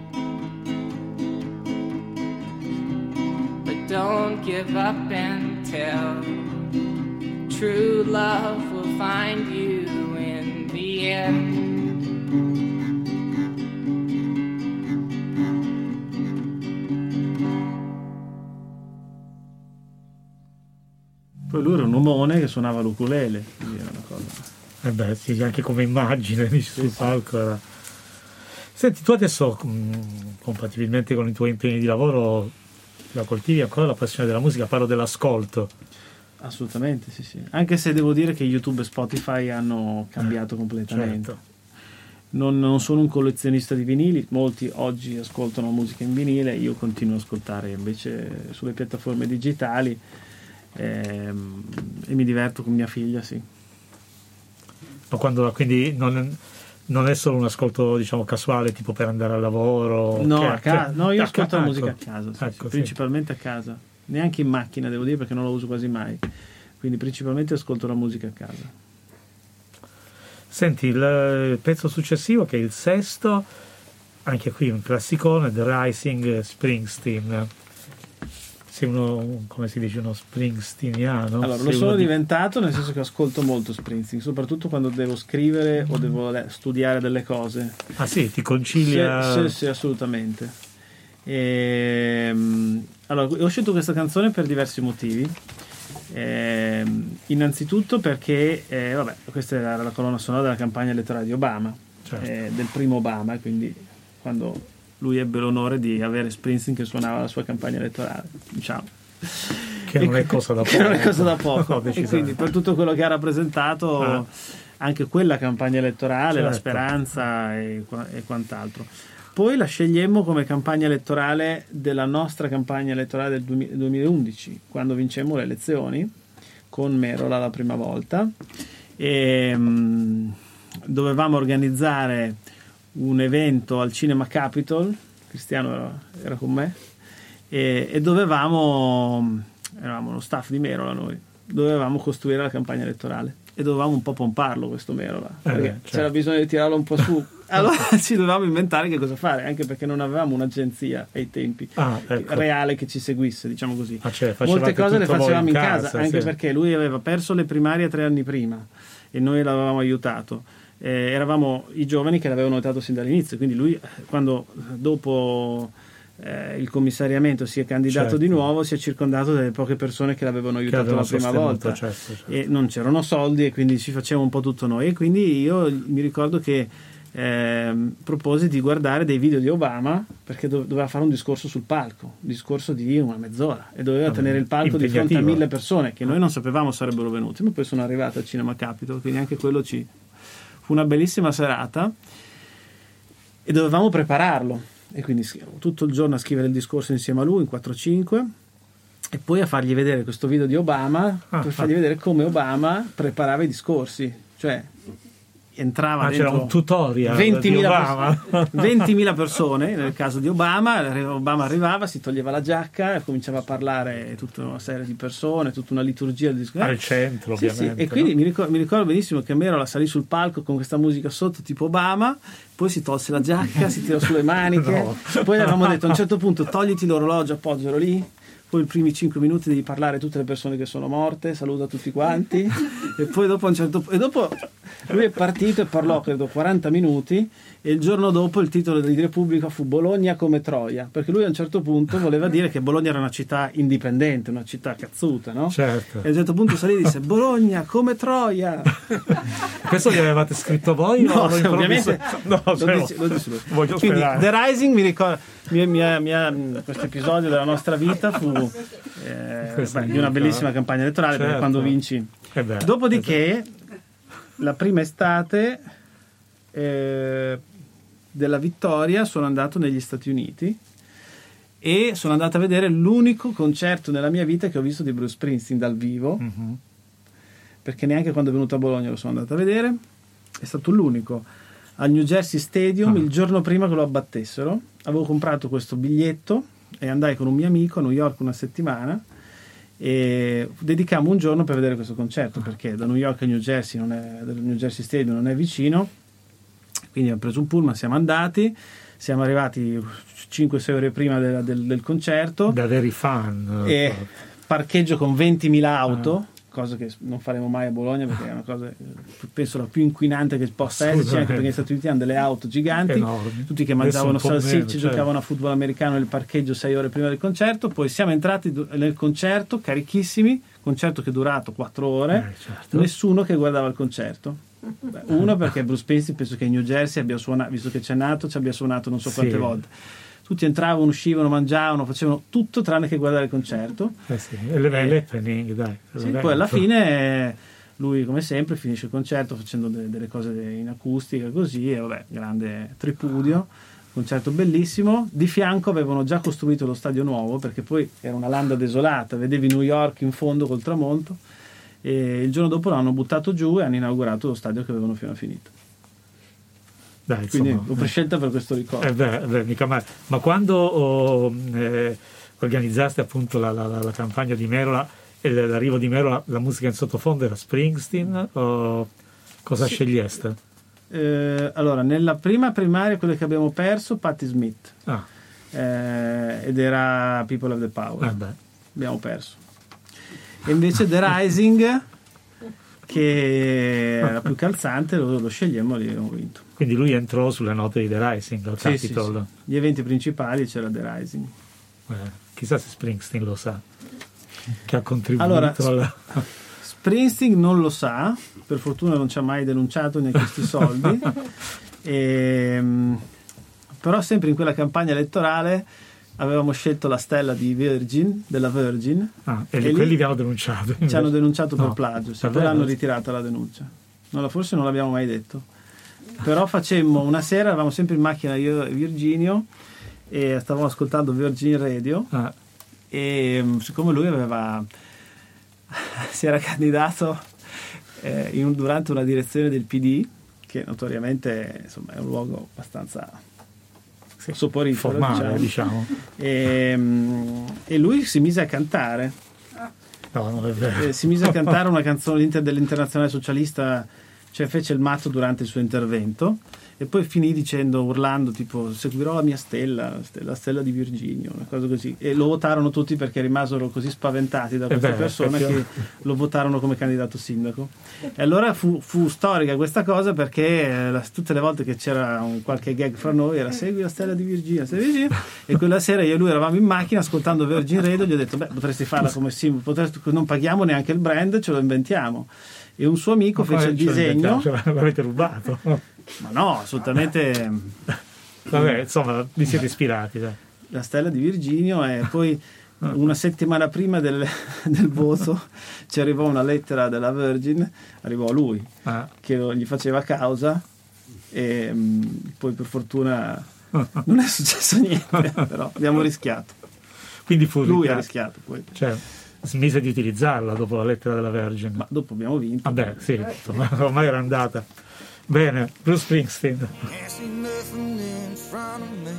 But don't give up until tell. True love will find you in the end. Poi lui era un omone che suonava l'ukulele, quindi era una cosa. Eh beh, sì, anche come immagine dici, sul palco era. Senti, tu adesso mh, compatibilmente con i tuoi impegni di lavoro la coltivi ancora la passione della musica, parlo dell'ascolto. Assolutamente, sì, sì. Anche se devo dire che YouTube e Spotify hanno cambiato eh, completamente. Certo. Non, non sono un collezionista di vinili, molti oggi ascoltano musica in vinile, io continuo ad ascoltare invece sulle piattaforme digitali ehm, e mi diverto con mia figlia, sì. Ma quando, quindi non, non è solo un ascolto, diciamo, casuale, tipo per andare al lavoro? No, che, a casa, no io a ascolto ca- la musica ecco. a casa, sì, Ecco, sì, sì. principalmente a casa, neanche in macchina devo dire perché non la uso quasi mai, quindi principalmente ascolto la musica a casa. Senti, il, il pezzo successivo, che è il sesto, anche qui un classicone, The Rising Springsteen. Sei uno, come si dice, uno springsteeniano? Allora, lo Sei sono uno di- diventato nel senso che ascolto molto Springsteen, soprattutto quando devo scrivere o devo le- studiare delle cose. Ah sì, ti concilia... Sì, sì, sì, assolutamente. Ehm, allora, ho scelto questa canzone per diversi motivi. Ehm, innanzitutto perché eh, vabbè, questa era la colonna sonora della campagna elettorale di Obama, Certo. eh, del primo Obama, quindi quando lui ebbe l'onore di avere Springsteen che suonava la sua campagna elettorale, diciamo. Che non E è cosa da che non è poco. cosa da poco. No, E decisamente. quindi per tutto quello che ha rappresentato Ah. anche quella campagna elettorale, la Certo. speranza e, qua- e quant'altro. Poi la scegliemmo come campagna elettorale della nostra campagna elettorale del duemila duemilaundici, quando vincemmo le elezioni con Merola la prima volta, e mh, dovevamo organizzare un evento al Cinema Capitol, Cristiano era, era con me, e, e dovevamo, eravamo lo staff di Merola noi, dovevamo costruire la campagna elettorale e dovevamo un po' pomparlo questo Merola, perché beh, certo. c'era bisogno di tirarlo un po' su. Allora ci dovevamo inventare che cosa fare, anche perché non avevamo un'agenzia ai tempi Ah, ecco. reale che ci seguisse, diciamo così. Ah, cioè, facevate Molte cose le tutto voi facevamo in in casa, casa, anche sì. perché lui aveva perso le primarie tre anni prima e noi l'avevamo aiutato. Eh, eravamo i giovani che l'avevano aiutato sin dall'inizio, quindi lui quando dopo eh, il commissariamento si è candidato Certo. di nuovo si è circondato delle poche persone che l'avevano Che aiutato avevano la prima sostenuto, volta, certo, certo. e non c'erano soldi e quindi ci facevamo un po' tutto noi, e quindi io mi ricordo che ehm, proposi di guardare dei video di Obama perché dove- doveva fare un discorso sul palco, un discorso di una mezz'ora, e doveva Vabbè, tenere il palco di fronte a impegnativo. mille persone che noi non sapevamo sarebbero venuti, ma poi sono arrivato al Cinema Capitol, quindi anche quello ci fu una bellissima serata e dovevamo prepararlo, e quindi sch- tutto il giorno a scrivere il discorso insieme a lui in quattro cinque e poi a fargli vedere questo video di Obama Ah, per ah. fargli vedere come Obama preparava i discorsi, cioè entrava Ah, c'era dentro un tutorial ventimila di Obama. pers- ventimila persone nel caso di Obama. Obama arrivava, si toglieva la giacca e cominciava a parlare tutta una serie di persone, tutta una liturgia del discorso. Al centro, Sì, sì. ovviamente. E quindi no? mi, ricordo, mi ricordo benissimo che Merola salì sul palco con questa musica sotto tipo Obama, poi si tolse la giacca, si tirò sulle maniche, No. poi avevamo detto a un certo punto togliti l'orologio, appoggialo lì, poi i primi cinque minuti devi parlare a tutte le persone che sono morte, saluta tutti quanti, e poi dopo a un certo e dopo lui è partito e parlò credo quaranta minuti, e il giorno dopo il titolo di Repubblica fu Bologna come Troia, perché lui a un certo punto voleva dire che Bologna era una città indipendente, una città cazzuta, no? Certo. E a un certo punto salì e disse Bologna come Troia. Questo gli avevate scritto voi? No, o lo improvviso- ovviamente no, lo cioè, dice- lo dice lui. voglio Quindi sperare. The Rising mi ricorda mi, mi, mi, questo episodio della nostra vita fu eh, Questo beh, mi di una ricorda. bellissima campagna elettorale, perché Certo. quando vinci Eh beh, dopodiché la prima estate eh, della vittoria sono andato negli Stati Uniti e sono andato a vedere l'unico concerto nella mia vita che ho visto di Bruce Springsteen dal vivo, Mhm. perché neanche quando è venuto a Bologna lo sono andato a vedere, è stato l'unico, al New Jersey Stadium, Ah. il giorno prima che lo abbattessero. Avevo comprato questo biglietto e andai con un mio amico a New York una settimana e dedicammo un giorno per vedere questo concerto, perché da New York a New Jersey non è, dal New Jersey Stadium non è vicino, quindi abbiamo preso un pullman, siamo andati, siamo arrivati cinque sei ore prima del, del, del concerto da veri fan. e parcheggio con ventimila auto, ah. cosa che non faremo mai a Bologna perché è una cosa, penso, la più inquinante che possa esserci, anche perché negli Stati Uniti hanno delle auto giganti, enormi. Tutti che mangiavano salsicce, cioè. giocavano a football americano nel parcheggio sei ore prima del concerto. Poi siamo entrati nel concerto carichissimi, concerto che è durato quattro ore, eh, certo. nessuno che guardava il concerto. Beh, uno perché Bruce Springsteen penso che in New Jersey abbia suonato, visto che c'è nato, ci abbia suonato non so quante sì. volte. Tutti entravano, uscivano, mangiavano, facevano tutto tranne che guardare il concerto. Eh sì, e le belle happening, dai. Sì, poi alla fine lui, come sempre, finisce il concerto facendo de- delle cose in acustica, così, e vabbè, grande tripudio, concerto bellissimo. Di fianco avevano già costruito lo stadio nuovo, perché poi era una landa desolata, vedevi New York in fondo col tramonto, e il giorno dopo l'hanno buttato giù e hanno inaugurato lo stadio che avevano appena finito. Dai, quindi insomma, l'ho prescelta per questo ricordo. Eh beh, beh, mica male. Ma quando oh, eh, organizzaste appunto la, la, la campagna di Merola e l'arrivo di Merola, la musica in sottofondo era Springsteen o cosa sì. sceglieste? Eh, allora, nella prima primaria, quella che abbiamo perso, Patti Smith, ah. eh, ed era People of the Power. Eh beh. Abbiamo perso. E invece The Rising, che era più calzante, lo, lo scegliamo e lì abbiamo vinto. Quindi lui entrò sulle note di The Rising al sì, Capitol. Sì, sì. Gli eventi principali c'era The Rising. Eh, chissà se Springsteen lo sa, che ha contribuito. Allora, alla... Springsteen non lo sa, per fortuna non ci ha mai denunciato neanche questi soldi. e, però sempre in quella campagna elettorale avevamo scelto la stella di Virgin, della Virgin, ah, e, e quelli vi hanno denunciato invece. Ci hanno denunciato no, per plagio, sì, poi l'hanno ritirata la denuncia. No, forse non l'abbiamo mai detto, però facemmo una sera, eravamo sempre in macchina io e Virginio e stavamo ascoltando Virgin Radio ah. e siccome lui aveva si era candidato eh, in, durante una direzione del P D, che notoriamente insomma è un luogo abbastanza soporifero, formale, diciamo, diciamo. E, e lui si mise a cantare no, non è vero. E si mise a cantare una canzone dell'Internazionale Socialista, cioè fece il matto durante il suo intervento e poi finì dicendo, urlando tipo seguirò la mia stella, la stella di Virginio, una cosa così, e lo votarono tutti perché rimasero così spaventati da questa persona che lo votarono come candidato sindaco. E allora fu, fu storica questa cosa perché eh, tutte le volte che c'era un qualche gag fra noi era segui la stella di Virginia, stella di Virginia, e quella sera io e lui eravamo in macchina ascoltando Virgin Radio, gli ho detto beh potresti farla come simbolo, potresti, non paghiamo neanche il brand, ce lo inventiamo. E un suo amico ma fece il disegno. Ce l'avete rubato? Ma no, assolutamente. Vabbè, insomma, vi siete ispirati. Dai. La stella di Virginio, e poi una settimana prima del, del voto ci arrivò una lettera della Virgin, arrivò a lui, ah. che gli faceva causa, e mh, poi per fortuna non è successo niente, però abbiamo rischiato. Quindi fu lui ha rischiato poi. Cioè, smise di utilizzarla dopo la lettera della Vergine. Ma dopo abbiamo vinto. Vabbè, sì, insomma, ormai era andata. Bene, Bruce Springsteen. Can't see nothing in front of me.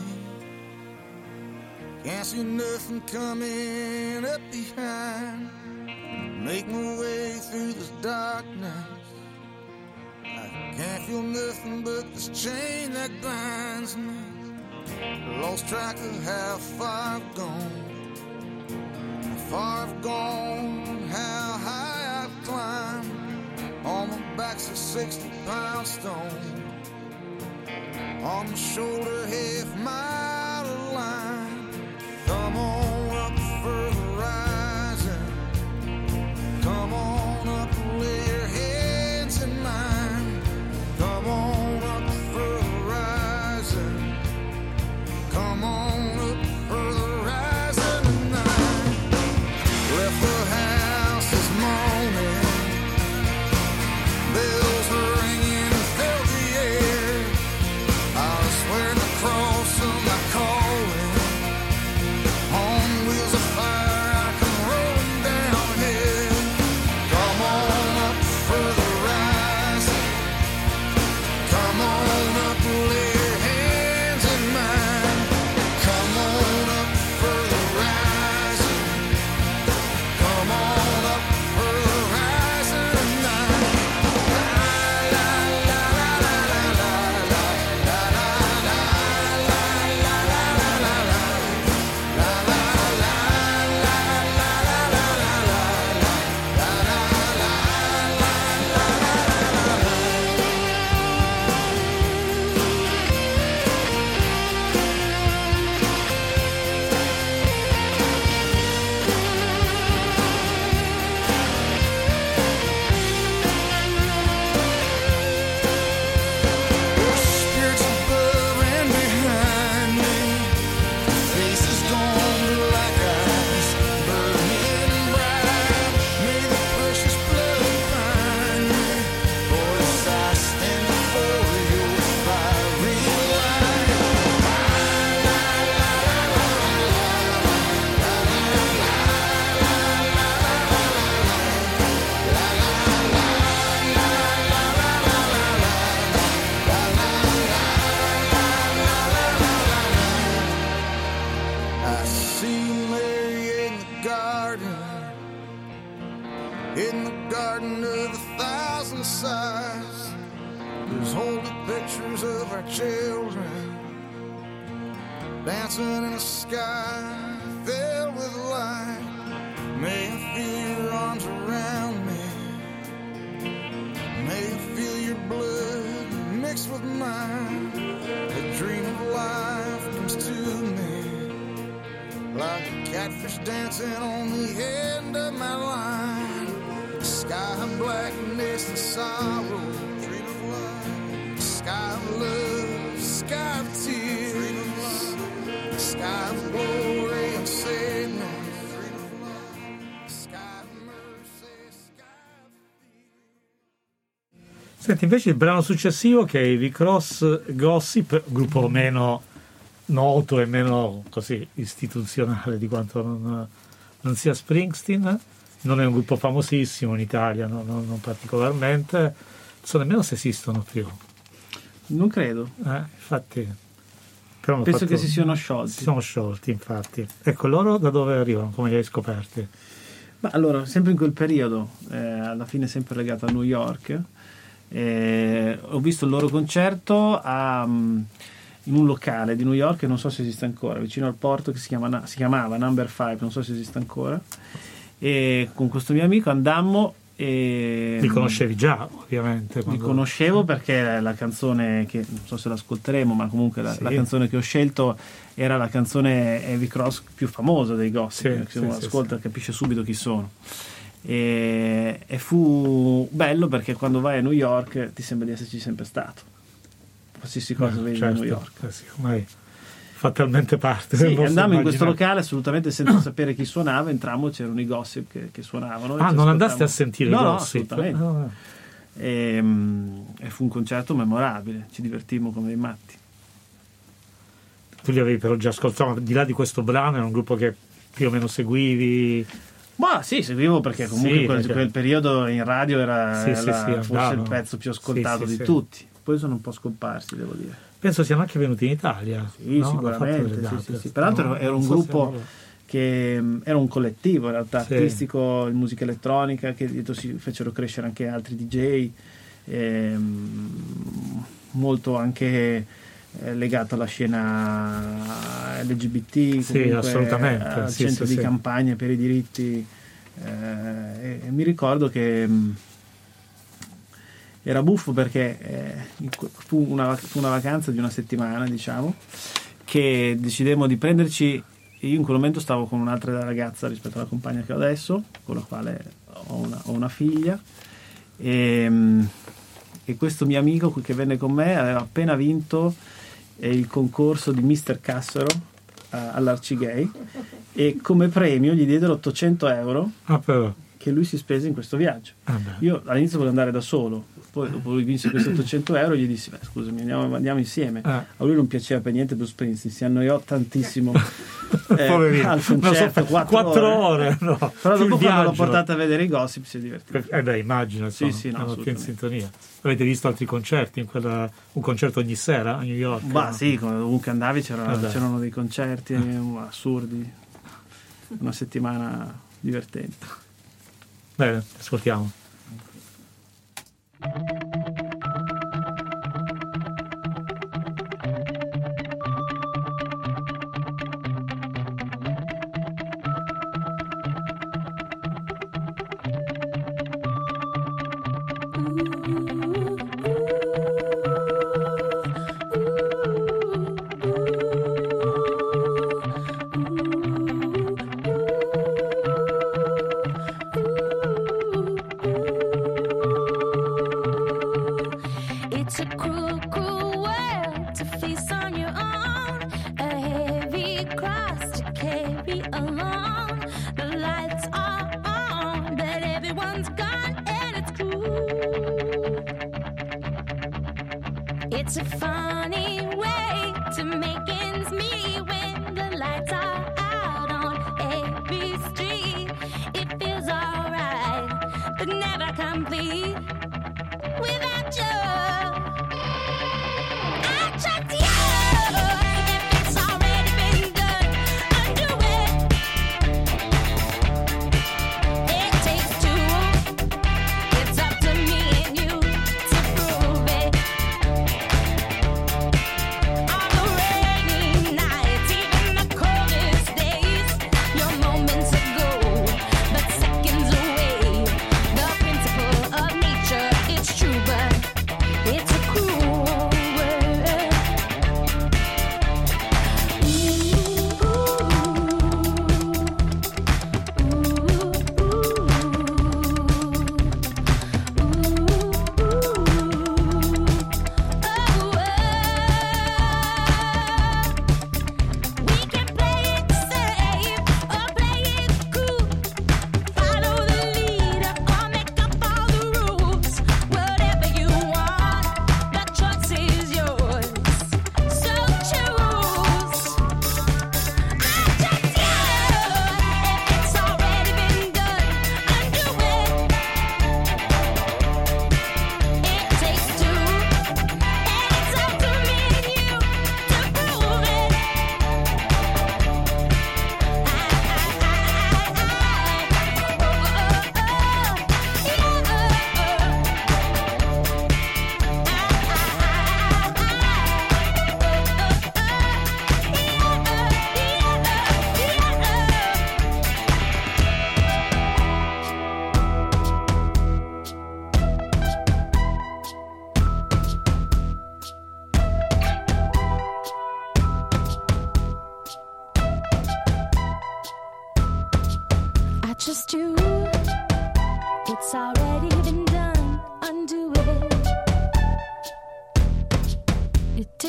Can't see nothing coming up behind. Make my way through this darkness. I can't feel nothing but this chain that binds me. Lost track of how far I've gone. Far I've gone, how high I've climbed. On my back's a sixty pound stone. On my shoulder, half mile of line. Come on up for the rising. Come on up and lay your hands in mine. Come on up for the rising. Come on up for the rising tonight. Left the house this morning. Bells were ringing, filled the air. I was wearing the cross of my calling. On wheels of fire, I come rolling down here. Come on up for the rising. eyes. There's holy pictures of our children dancing in a sky filled with light. May I feel your arms around me. May I feel your blood mixed with mine. The dream of life comes to me like a catfish dancing on the end of my line. Sky blackness and sorrow, dream of love. Sky of love, sky of tears. Dream of love. Sky of glory and sadness. Dream of love. Sky of mercy, sky of fear. Senti, invece il brano successivo, che è i V-Cross Gossip, gruppo meno noto e meno così istituzionale di quanto non, non sia Springsteen, non è un gruppo famosissimo in Italia, no, no, non particolarmente, non so nemmeno se esistono più. Non credo. Eh, infatti, però penso fatto, che si siano sciolti. Si sono sciolti, infatti. Ecco, loro da dove arrivano? Come li hai scoperti? Ma allora, sempre in quel periodo, eh, alla fine sempre legato a New York, eh, ho visto il loro concerto a... in un locale di New York che non so se esiste ancora, vicino al porto, che si, chiama, si chiamava Number Five, non so se esiste ancora, e con questo mio amico andammo e... Li conoscevi già, ovviamente? Quando... Li conoscevo perché la canzone, che non so se l'ascolteremo, ma comunque la, sì. la canzone che ho scelto era la canzone Heavy Cross più famosa dei Gossip, sì, se uno sì, l'ascolta sì. capisce subito chi sono. E, e fu bello perché quando vai a New York ti sembra di esserci sempre stato. Qualsiasi cosa vedi certo, a New York, eh sì, ormai fa talmente parte sì, del nostro andammo in questo immaginario. locale assolutamente senza sapere chi suonava, entrammo, c'erano i Gossip che, che suonavano. Ah, non andaste a sentire no, i no, Gossip? assolutamente. No, no. E, e fu un concerto memorabile, ci divertimmo come dei matti. Tu li avevi però già ascoltato, ma di là di questo brano era un gruppo che più o meno seguivi? Ma sì, seguivo perché comunque sì, quel, perché... quel periodo in radio era, sì, era sì, sì, forse andavano. il pezzo più ascoltato sì, sì, di sì. tutti. Poi sono un po' scomparsi, devo dire. Penso siano anche venuti in Italia. Sì, no? sicuramente. Sì, sì, sì. Peraltro no, era un so gruppo se... che era un collettivo in realtà sì. artistico in musica elettronica, che dietro si fecero crescere anche altri D J, ehm, molto anche eh, legato alla scena L G B T, sì, assolutamente. al sì, centro sì, di sì. campagna per i diritti. Eh, e, e mi ricordo che mh, era buffo perché eh, fu, una, fu una vacanza di una settimana, diciamo, che decidemmo di prenderci. Io in quel momento stavo con un'altra ragazza rispetto alla compagna che ho adesso, con la quale ho una, ho una figlia, e, e questo mio amico che venne con me aveva appena vinto eh, il concorso di mister Cassero eh, all'Arcigay, e come premio gli diedero ottocento euro ah, però. che lui si spese in questo viaggio. Ah, io all'inizio volevo andare da solo, poi dopo lui vinse questi ottocento euro gli dissi beh, scusami andiamo, andiamo insieme. Ah. A lui non piaceva per niente Bruce Springsteen, si annoiò tantissimo eh, Poverino. al concerto, so, quattro, quattro ore, ore no. però dopo viaggio. quando l'ho portata a vedere i Gossip si è divertito. Eh beh, immagino, insomma, sì, sì, no, più in sintonia. Avete visto altri concerti in quella, un concerto ogni sera a New York? Bah no? sì, ovunque andavi c'era, eh c'erano dei concerti eh. assurdi, una settimana divertente. Bene, ascoltiamo.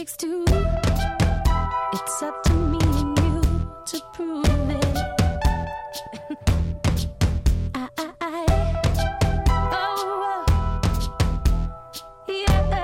takes two. It's up to me and you to prove it. I, I, I, oh, yeah.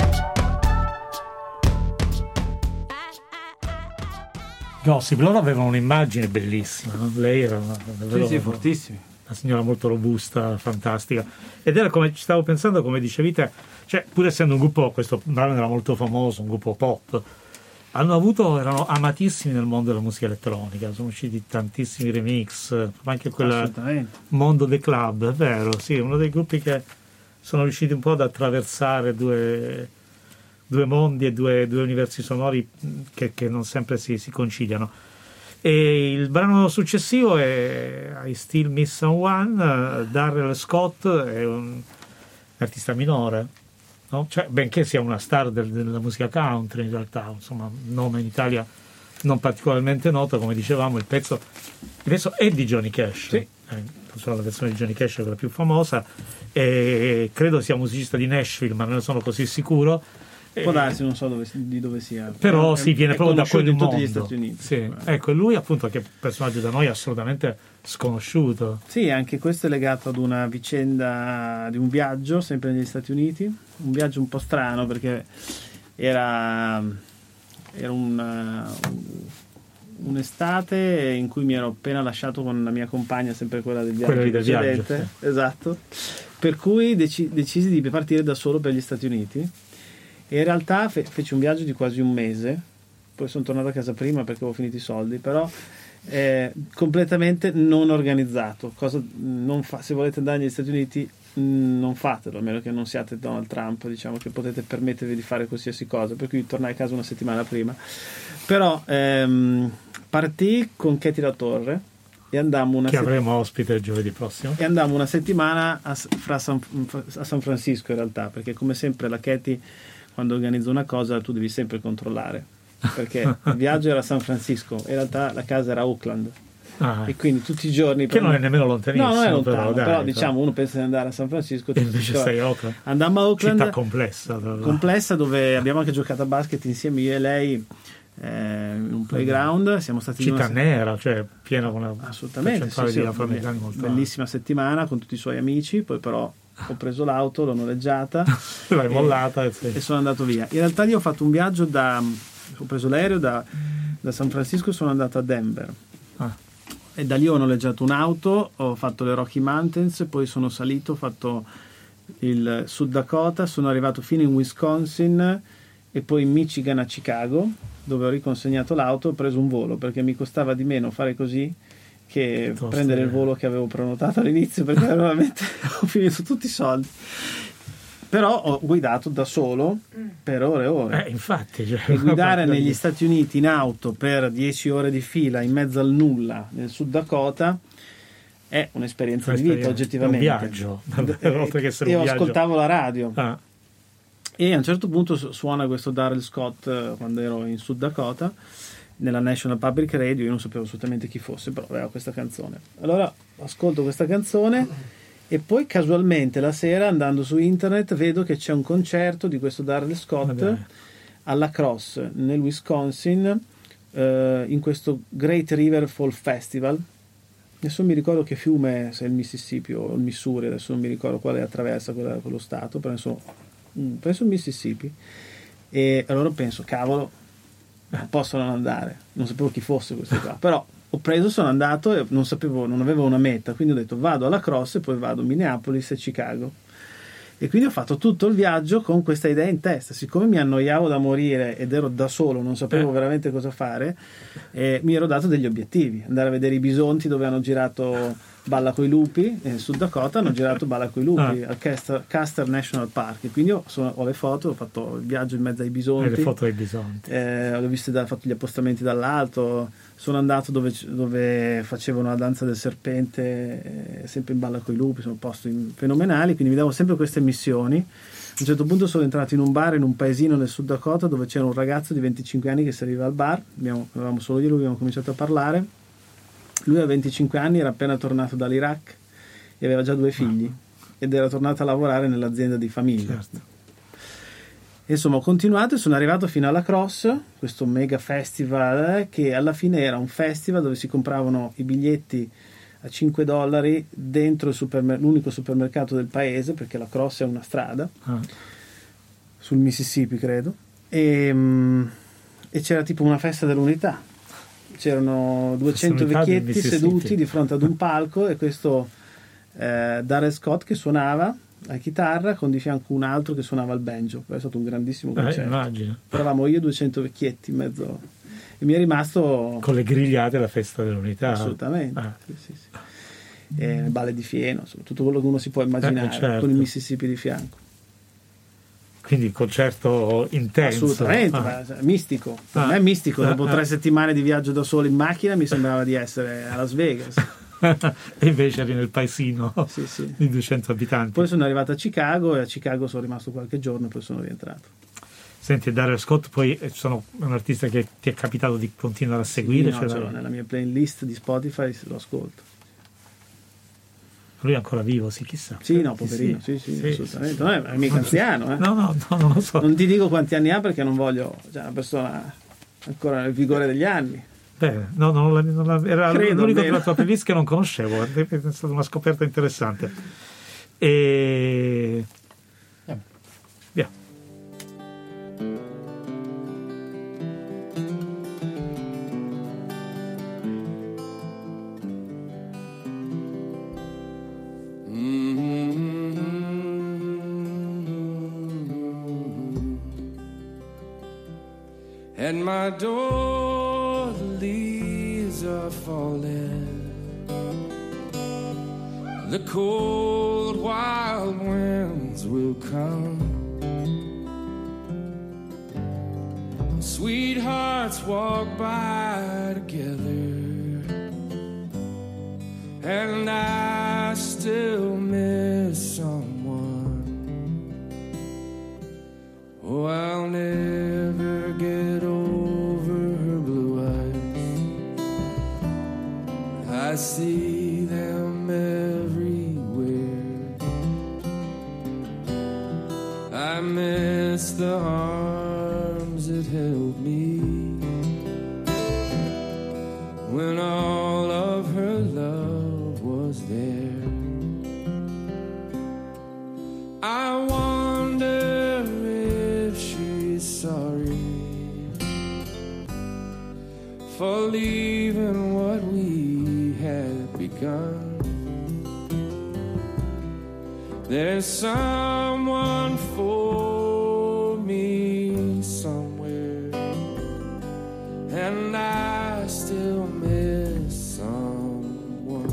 Gossip, loro avevano un'immagine bellissima, no? Lei era una, davvero, sì, sì, fortissimi. una signora molto robusta, fantastica, ed era, come ci stavo pensando, come dicevi te, cioè pur essendo un gruppo, questo brano era molto famoso, un gruppo pop, hanno avuto, erano amatissimi nel mondo della musica elettronica, sono usciti tantissimi remix, anche quel mondo dei club, è vero, sì, uno dei gruppi che sono riusciti un po' ad attraversare due, due mondi e due, due universi sonori che, che non sempre si, si conciliano. E il brano successivo è I Still Miss Someone. Darrell Scott è un artista minore, no? Cioè, benché sia una star del, della musica country, in realtà, insomma, un nome in Italia non particolarmente noto, come dicevamo. Il pezzo, il pezzo è di Johnny Cash, sì. eh, la versione di Johnny Cash è quella più famosa, e credo sia musicista di Nashville, ma non ne sono così sicuro. Può darsi, non so dove, di dove sia, però si sì, viene proprio da quel mondo. Gli Stati Uniti. Sì. Ecco, lui appunto che personaggio da noi assolutamente sconosciuto. Sì, anche questo è legato ad una vicenda di un viaggio sempre negli Stati Uniti, un viaggio un po' strano perché era, era una, un'estate in cui mi ero appena lasciato con la mia compagna, sempre quella del viaggio, quella del viaggio, sì. Esatto, per cui deci, decisi di partire da solo per gli Stati Uniti. E in realtà fe- feci un viaggio di quasi un mese, poi sono tornato a casa prima perché avevo finito i soldi, però eh, completamente non organizzato. Cosa non fa- se volete andare negli Stati Uniti mh, non fatelo, a meno che non siate Donald Trump, diciamo che potete permettervi di fare qualsiasi cosa, per cui tornai a casa una settimana prima. Però ehm, partì con Katie La Torre e andammo una che sett- avremo ospite il giovedì prossimo, e andammo una settimana a, fra San, a San Francisco in realtà, perché come sempre la Katie, quando organizza una cosa, tu devi sempre controllare, perché il viaggio era a San Francisco, in realtà la casa era a Oakland, ah, e quindi tutti i giorni, che non è nemmeno lontanissimo, no, non è lontano, però, dai, però diciamo uno pensa di andare a San Francisco e invece stai a Oakland. Andammo a Oakland, città complessa, complessa, dove abbiamo anche giocato a basket insieme io e lei, eh, in un playground. Siamo stati città in una... nera, cioè piena con una assolutamente sì, sì, di afroamericani molto bellissima settimana con tutti i suoi amici. Poi però ho preso l'auto, l'ho noleggiata l'hai e, mollata e, sì. e sono andato via. In realtà io ho fatto un viaggio da ho preso l'aereo da, da San Francisco e sono andato a Denver, ah. e da lì ho noleggiato un'auto, ho fatto le Rocky Mountains, poi sono salito, ho fatto il Sud Dakota, sono arrivato fino in Wisconsin e poi in Michigan a Chicago, dove ho riconsegnato l'auto, ho preso un volo perché mi costava di meno fare così che Tosto, prendere il volo che avevo prenotato all'inizio, perché veramente ho finito tutti i soldi. Però ho guidato da solo per ore e ore. Eh, infatti, cioè, e guidare negli Stati Uniti in auto per dieci ore di fila in mezzo al nulla nel Sud Dakota è un'esperienza di vita, oggettivamente. È un viaggio. E io ascoltavo la radio. Ah. E a un certo punto suona questo Darrell Scott quando ero in Sud Dakota nella National Public Radio. Io non sapevo assolutamente chi fosse, però aveva questa canzone. Allora ascolto questa canzone e poi casualmente la sera, andando su internet, vedo che c'è un concerto di questo Darrell Scott ah, alla Cross nel Wisconsin, eh, in questo Great River Fall Festival. Adesso mi ricordo che fiume, se è il Mississippi o il Missouri, adesso non mi ricordo quale attraversa quella, quello stato, però insomma, penso il Mississippi. E allora penso, cavolo, non posso non andare, non sapevo chi fosse questo qua, però ho preso, sono andato e non sapevo, non avevo una meta, quindi ho detto vado alla Cross e poi vado a Minneapolis e Chicago. E quindi ho fatto tutto il viaggio con questa idea in testa. Siccome mi annoiavo da morire ed ero da solo, non sapevo veramente cosa fare, eh, mi ero dato degli obiettivi: andare a vedere i bisonti dove hanno girato Balla coi lupi, e in Sud Dakota hanno girato Balla coi lupi ah. al Custer, Custer National Park. E quindi ho, sono, ho le foto, ho fatto il viaggio in mezzo ai bisonti, e le foto dei bisonti, eh, ho visto, ho fatto gli appostamenti dall'alto, sono andato dove, dove facevano la danza del serpente, eh, sempre in Balla coi lupi, sono posti fenomenali, quindi mi davo sempre queste missioni. A un certo punto sono entrato in un bar in un paesino nel Sud Dakota dove c'era un ragazzo di venticinque anni che serviva al bar, abbiamo, avevamo solo io e lui, abbiamo cominciato a parlare. Lui aveva venticinque anni, era appena tornato dall'Iraq e aveva già due figli ed era tornato a lavorare nell'azienda di famiglia. Certo. Insomma, ho continuato e sono arrivato fino alla Cross, questo mega festival eh, che alla fine era un festival dove si compravano i biglietti a cinque dollari dentro il supermer- l'unico supermercato del paese, perché la Cross è una strada Ah. sul Mississippi, credo, e, mm, e c'era tipo una festa dell'unità. C'erano duecento Unità del vecchietti Mississippi. seduti di fronte ad un palco e questo eh, Darrell Scott che suonava la chitarra con di fianco un altro che suonava il banjo. È stato un grandissimo Eh, concerto. immagino. Eravamo io e duecento vecchietti in mezzo e mi è rimasto Con le grigliate alla festa dell'unità. assolutamente Ah. sì, sì, sì. E le balle di fieno, insomma, tutto quello che uno si può immaginare Eh, certo. con il Mississippi di fianco. Quindi concerto intenso. Assolutamente, Ah. ma, cioè, mistico. Per Ah. me è mistico. Dopo Ah, tre ah. settimane di viaggio da solo in macchina mi sembrava di essere a Las Vegas. E invece eri nel paesino Sì, sì. di duecento abitanti. Poi sono arrivato a Chicago e a Chicago sono rimasto qualche giorno e poi sono rientrato. Senti, Darrell Scott poi eh, sono un artista che ti è capitato di continuare a seguire. Sì, no, cioè, ce l'ho nella mia playlist di Spotify, lo ascolto. lui è ancora vivo, sì, chissà. Sì, no, poverino, sì, sì, sì, assolutamente. sì. Non è, è mica anziano, eh. No, no, no, non lo so. Non ti dico quanti anni ha perché non voglio, cioè, una persona ancora nel vigore degli anni. Beh, no, non la- non la- era Credo, l'unico almeno. della tua playlist che non conoscevo, è stata una scoperta interessante. E via. At my door, the leaves are falling. The cold, wild winds will come. Sweethearts walk by together, and I still miss someone. Oh, I'll never get over her blue eyes. I see them everywhere. I miss the arms that held me when all of her love was there. I wonder if she's sorry for leaving what we had begun. There's someone for me somewhere, and I still miss someone.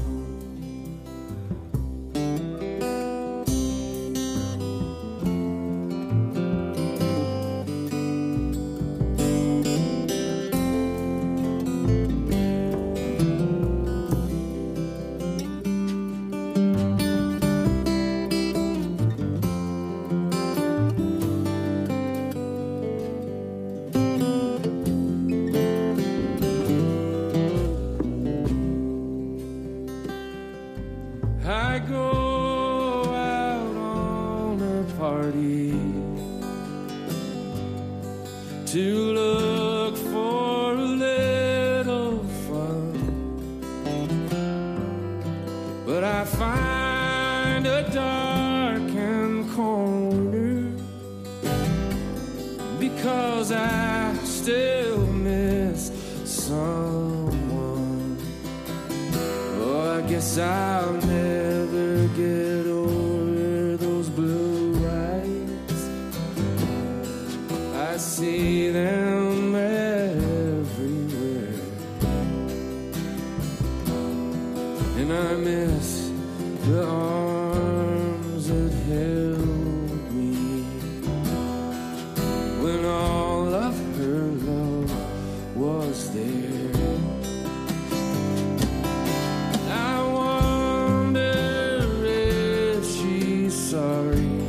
I go out on a party to look for a little fun, but I find a darkened corner because I still miss someone. Oh, I guess I'll never get over those blue eyes. I see them everywhere, and I miss the arms that held me when all of her love was there. I wonder if she's sorry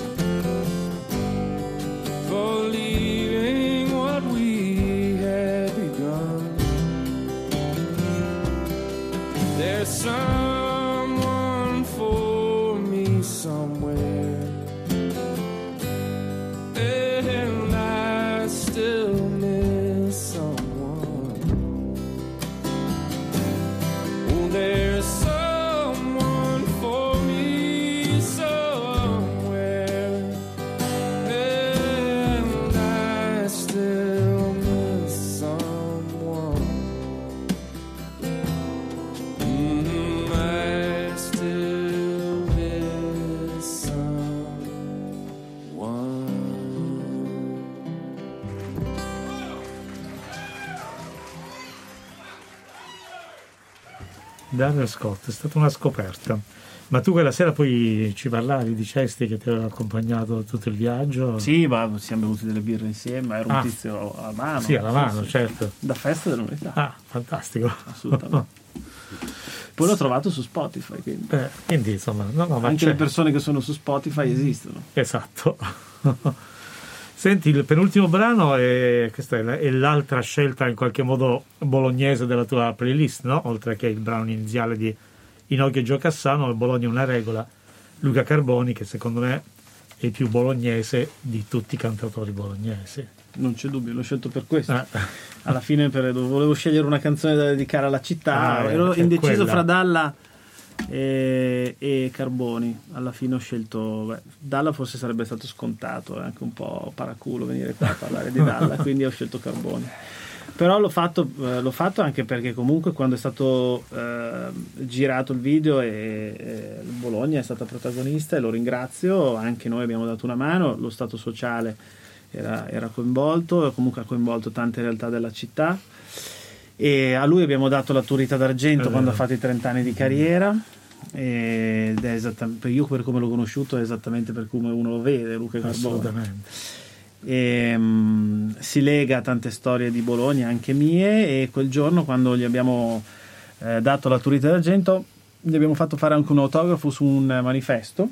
for leaving what we had begun. There's someone for Daniel Scott, è stata una scoperta. Ma tu quella sera poi ci parlavi, dicesti che ti aveva accompagnato tutto il viaggio? Sì, ma siamo bevuti delle birre insieme, era un Ah. tizio alla mano. Sì, alla mano, Sì, sì. certo. Da festa dell'unità. Ah, fantastico. Assolutamente. Poi l'ho trovato su Spotify, quindi Eh, quindi insomma, no, no, ma anche c'è. le persone che sono su Spotify esistono. Esatto. Senti, il penultimo brano è, questa è, la- è l'altra scelta in qualche modo bolognese della tua playlist, no? Oltre che il brano iniziale di Inoki e Gio Cassano, il Bologna è una regola, Luca Carboni, che secondo me è il più bolognese di tutti i cantautori bolognesi. Non c'è dubbio, l'ho scelto per questo. Eh. Alla fine per, volevo scegliere una canzone da dedicare alla città, Ah, ero è indeciso quella. fra Dalla e, e Carboni. Alla fine ho scelto beh, Dalla, forse sarebbe stato scontato, è anche un po' paraculo venire qua a parlare di Dalla, quindi ho scelto Carboni. Però l'ho fatto, eh, l'ho fatto anche perché comunque quando è stato eh, girato il video e, e Bologna è stata protagonista e lo ringrazio, anche noi abbiamo dato una mano, lo Stato sociale era, era coinvolto, e comunque ha coinvolto tante realtà della città, e a lui abbiamo dato la Turita d'Argento Eh. quando ha fatto i trenta anni di carriera, ed è esattamente, io per come l'ho conosciuto è esattamente per come uno lo vede Luca Carboni. Assolutamente. E, um, si lega a tante storie di Bologna, anche mie, e quel giorno quando gli abbiamo eh, dato la Turita d'Argento gli abbiamo fatto fare anche un autografo su un manifesto,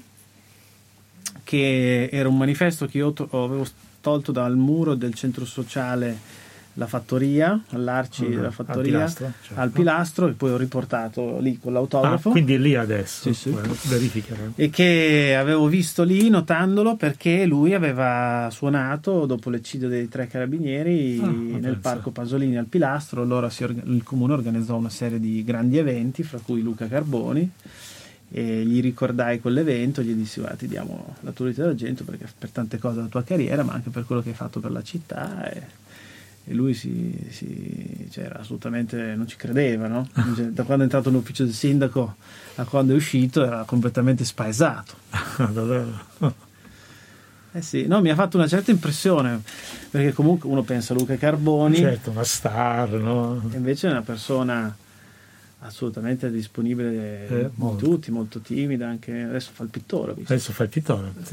che era un manifesto che io to- avevo tolto dal muro del centro sociale La Fattoria, all'Arci Mhm. della Al Fattoria, pilastro, certo. al pilastro, e poi ho riportato lì con Ah, l'autografo. quindi è lì adesso. Sì, sì. Bueno, verificheremo. E che avevo visto lì notandolo perché lui aveva suonato dopo l'eccidio dei tre carabinieri Ah, ma nel pensa. parco Pasolini al Pilastro. Allora si orga- il comune organizzò una serie di grandi eventi, fra cui Luca Carboni, e gli ricordai quell'evento, gli dissi guarda, ti diamo la Turita d'Argento perché per tante cose della tua carriera, ma anche per quello che hai fatto per la città. E, e lui si, si cioè, era assolutamente non ci credeva, no? Cioè, da quando è entrato nell'ufficio del sindaco a quando è uscito era completamente spaesato. Davvero. Eh sì, no, mi ha fatto una certa impressione, perché comunque uno pensa a Luca Carboni, Certo, una star, no? e invece è una persona assolutamente disponibile Eh, di molto. tutti, molto timida, anche adesso fa il pittore, ho visto. Adesso fa il pittore, sì.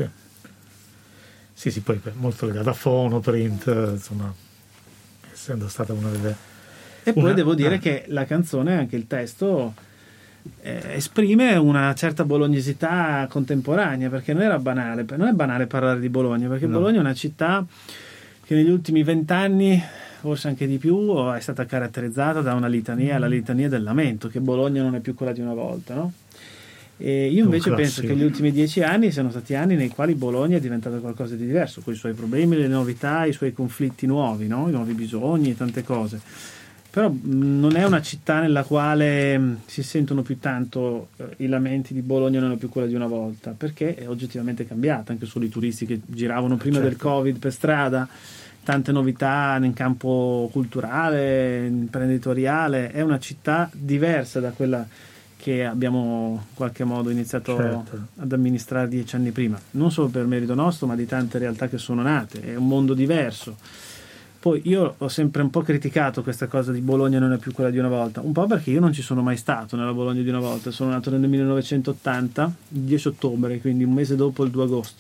Sì, sì, poi molto legato a fono, print, insomma, essendo stata una delle... E poi una- devo dire ah. che la canzone, anche il testo, eh, esprime una certa bolognesità contemporanea, perché non era banale, non è banale parlare di Bologna, perché No. Bologna è una città che negli ultimi vent'anni, forse anche di più, è stata caratterizzata da una litania, la litania del lamento, che Bologna non è più quella di una volta, no? E io invece Un penso classico. che gli ultimi dieci anni siano stati anni nei quali Bologna è diventata qualcosa di diverso, con i suoi problemi, le novità, i suoi conflitti nuovi, no? I nuovi bisogni e tante cose. Però mh, non è una città nella quale mh, si sentono più tanto eh, i lamenti di Bologna non è più quella di una volta, perché è oggettivamente cambiata, anche solo i turisti che giravano prima Certo. del Covid per strada, tante novità nel campo culturale, imprenditoriale. È una città diversa da quella che abbiamo in qualche modo iniziato Certo. ad amministrare dieci anni prima, non solo per merito nostro, ma di tante realtà che sono nate. È un mondo diverso. Poi io ho sempre un po' criticato questa cosa di Bologna non è più quella di una volta, un po' perché io non ci sono mai stato nella Bologna di una volta. Sono nato nel millenovecentottanta, il dieci ottobre, quindi un mese dopo il due agosto.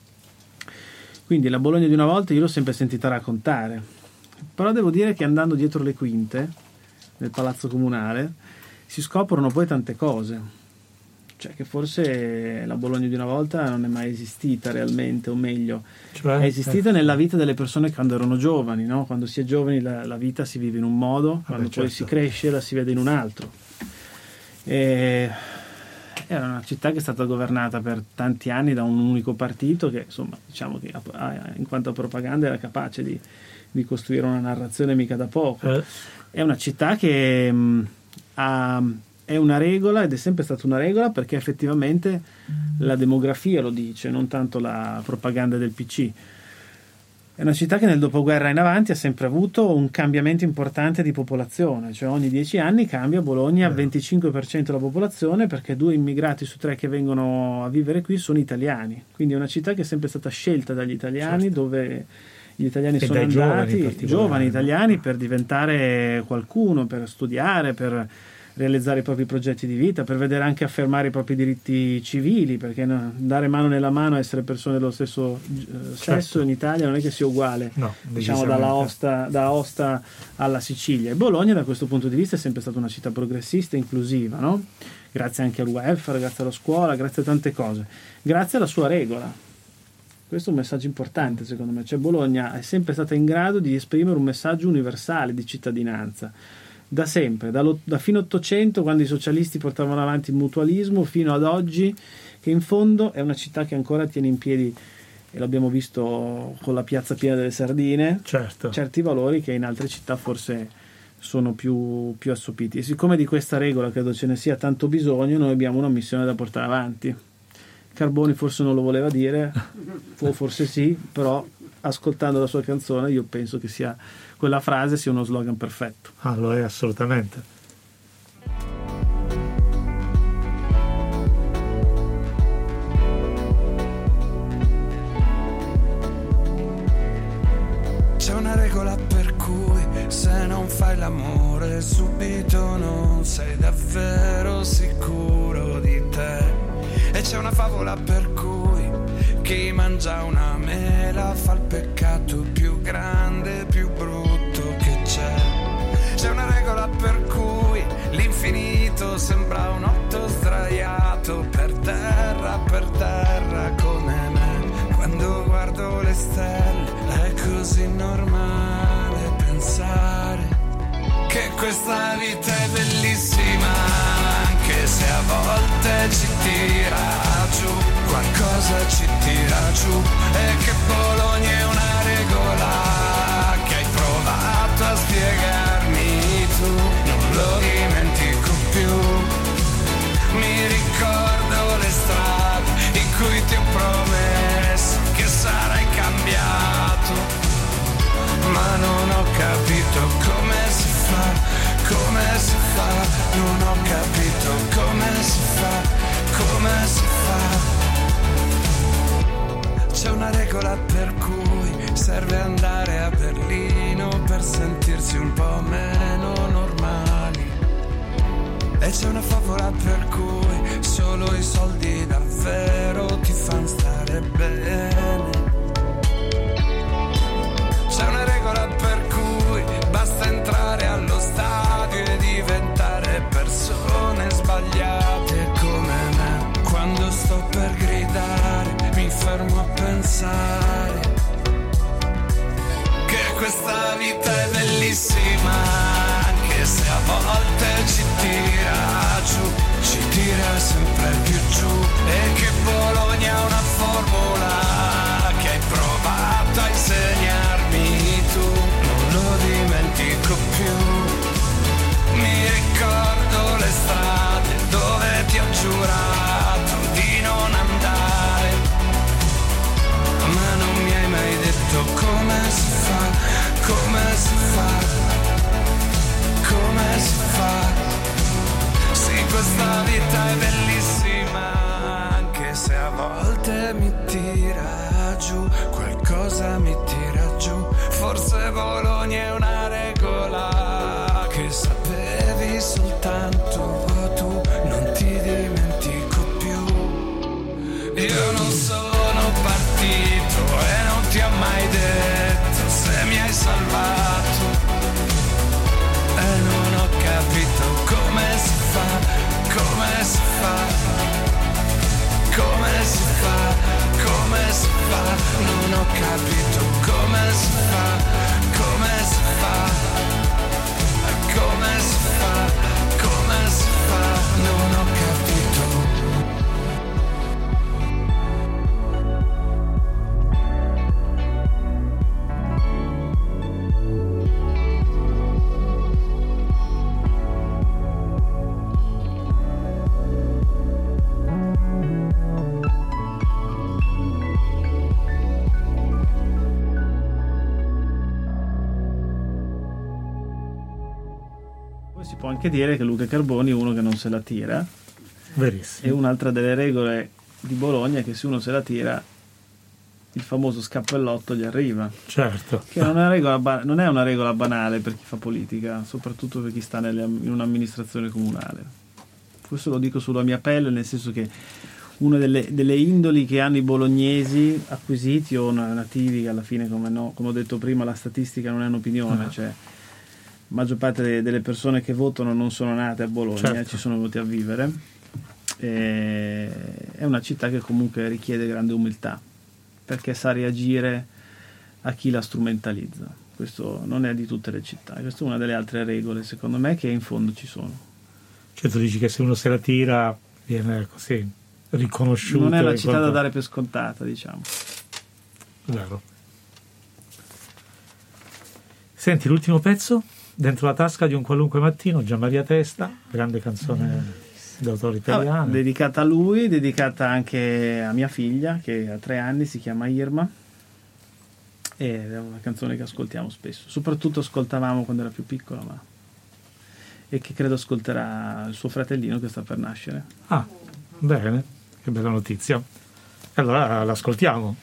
Quindi la Bologna di una volta io l'ho sempre sentita raccontare, però devo dire che andando dietro le quinte nel palazzo comunale si scoprono poi tante cose, cioè che forse la Bologna di una volta non è mai esistita realmente, o meglio Cioè, è esistita eh, nella vita delle persone quando erano giovani, no? Quando si è giovani la, la vita si vive in un modo, quando certo. poi si cresce la si vede in un altro. E era una città che è stata governata per tanti anni da un unico partito che, insomma, diciamo che in quanto a propaganda era capace di, di costruire una narrazione mica da poco. eh, È una città che mh, ha, è una regola, ed è sempre stata una regola, perché effettivamente la demografia lo dice, non tanto la propaganda del P C. È una città che nel dopoguerra in avanti ha sempre avuto un cambiamento importante di popolazione, cioè ogni dieci anni cambia a Bologna il venticinque per cento della popolazione, perché due immigrati su tre che vengono a vivere qui sono italiani. Quindi è una città che è sempre stata scelta dagli italiani, Certo. dove gli italiani E sono dai giovani in andati, particolare, giovani no? italiani, per diventare qualcuno, per studiare, per realizzare i propri progetti di vita, per vedere anche affermare i propri diritti civili, perché no, dare mano nella mano a essere persone dello stesso eh, sesso certo. in Italia non è che sia uguale, no, diciamo dalla Aosta, da Aosta alla Sicilia. E Bologna da questo punto di vista è sempre stata una città progressista e inclusiva, no? Grazie anche al welfare, grazie alla scuola, grazie a tante cose, grazie alla sua regola. Questo è un messaggio importante secondo me, cioè Bologna è sempre stata in grado di esprimere un messaggio universale di cittadinanza, da sempre, da, da fino all'Ottocento, quando i socialisti portavano avanti il mutualismo, fino ad oggi, che in fondo è una città che ancora tiene in piedi, e l'abbiamo visto con la piazza piena delle sardine, certo. certi valori che in altre città forse sono più, più assopiti. E siccome di questa regola credo ce ne sia tanto bisogno, noi abbiamo una missione da portare avanti. Carboni forse non lo voleva dire, o forse sì, però ascoltando la sua canzone io penso che sia quella frase sia uno slogan perfetto. Ah, lo è assolutamente. C'è una regola per cui se non fai l'amore subito non sei davvero sicuro di te. E c'è una favola per cui chi mangia una mela fa il peccato più grande, più brutto che c'è. C'è una regola per cui l'infinito sembra un otto sdraiato per terra, per terra come me. Quando guardo le stelle è così normale pensare che questa vita è bellissima, anche se a volte ci tira giù, qualcosa ci tira giù, e che Bologna è una regola che hai provato a spiegarmi tu, non lo dimentico più, mi ricordo le strade in cui ti ho promesso che sarai cambiato, ma non ho capito come si fa, come si fa, non ho capito come si fa, come si fa. C'è una regola per cui serve andare a Berlino per sentirsi un po' meno normali, e c'è una favola per cui solo i soldi davvero ti fanno stare bene. C'è una regola per cui basta entrare allo stadio e diventare persone sbagliate come me. Quando sto per gridare mi fermo a pensare che questa vita è bellissima, anche se a volte ci tira giù, ci tira sempre più giù, e che Bologna è una formula che hai provato a insegnarmi tu, non lo dimentico più, mi ricordo le strade dove ti ho giurato di non andare, ma non mi hai mai detto come si fa, come si fa, come si fa. Sì, questa vita è bellissima, anche se a volte mi tira giù, qualcosa mi tira giù, forse Bologna è una regola che sapevi soltanto tu, non ti dimentico più. Io non sono partito e non ti ho mai detto se mi hai salvato, e non ho capito come si fa, come si fa, come si fa, come si fa, non ho capito come si fa, come si fa, come si fa, come si fa, non ho capito. Si può anche dire che Luca Carboni è uno che non se la tira. Verissimo. E un'altra delle regole di Bologna è che se uno se la tira il famoso scappellotto gli arriva. Certo. Che non è una regola, ba- non è una regola banale per chi fa politica, soprattutto per chi sta nelle, in un'amministrazione comunale. Questo lo dico sulla mia pelle, nel senso che una delle, delle indoli che hanno i bolognesi acquisiti o nativi, che alla fine, come, no, come ho detto prima, la statistica non è un'opinione, uh-huh. cioè la maggior parte delle, delle persone che votano non sono nate a Bologna, certo. ci sono venuti a vivere. E è una città che comunque richiede grande umiltà, perché sa reagire a chi la strumentalizza. Questo non è di tutte le città, questa è una delle altre regole, secondo me, che in fondo ci sono. Cioè tu dici che se uno se la tira viene così riconosciuto. Non è una città quanto... da dare per scontata, diciamo. Vero. Senti, l'ultimo pezzo, Dentro la tasca di un qualunque mattino, Gianmaria Testa, grande canzone mm. d'autore italiano. Ah, dedicata a lui, dedicata anche a mia figlia, che ha tre anni, si chiama Irma, ed è una canzone che ascoltiamo spesso, soprattutto ascoltavamo quando era più piccola, ma e che credo ascolterà il suo fratellino che sta per nascere. Ah, bene, che bella notizia. Allora l'ascoltiamo.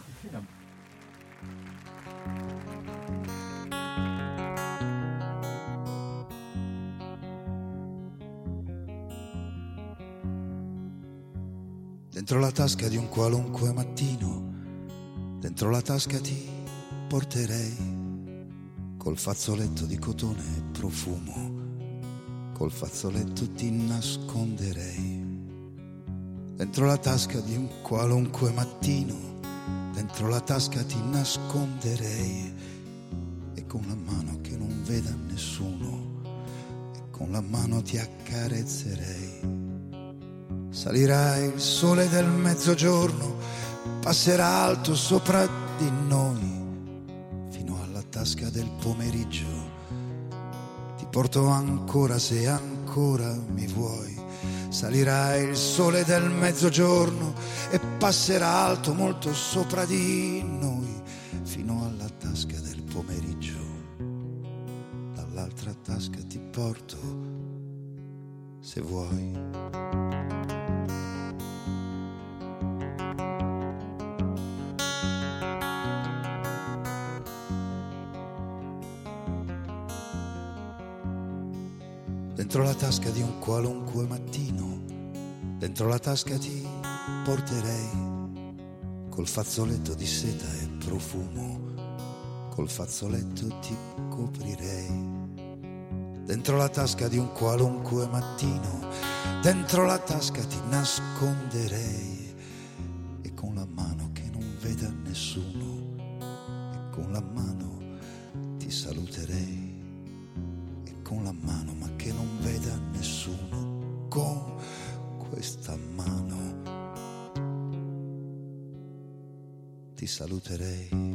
Dentro la tasca di un qualunque mattino, dentro la tasca ti porterei, col fazzoletto di cotone e profumo, col fazzoletto ti nasconderei. Dentro la tasca di un qualunque mattino, dentro la tasca ti nasconderei, e con la mano che non veda nessuno, e con la mano ti accarezzerei. Salirai il sole del mezzogiorno, passerà alto sopra di noi, fino alla tasca del pomeriggio. Ti porto ancora se ancora mi vuoi. Salirai il sole del mezzogiorno e passerà alto molto sopra di noi, fino alla tasca del pomeriggio. Dall'altra tasca ti porto se vuoi. Dentro la tasca di un qualunque mattino, dentro la tasca ti porterei, col fazzoletto di seta e profumo, col fazzoletto ti coprirei. Dentro la tasca di un qualunque mattino, dentro la tasca ti nasconderei, e con la mano che non veda nessuno, e con la mano ti saluterei. Con la mano ma che non veda nessuno, con questa mano ti saluterei.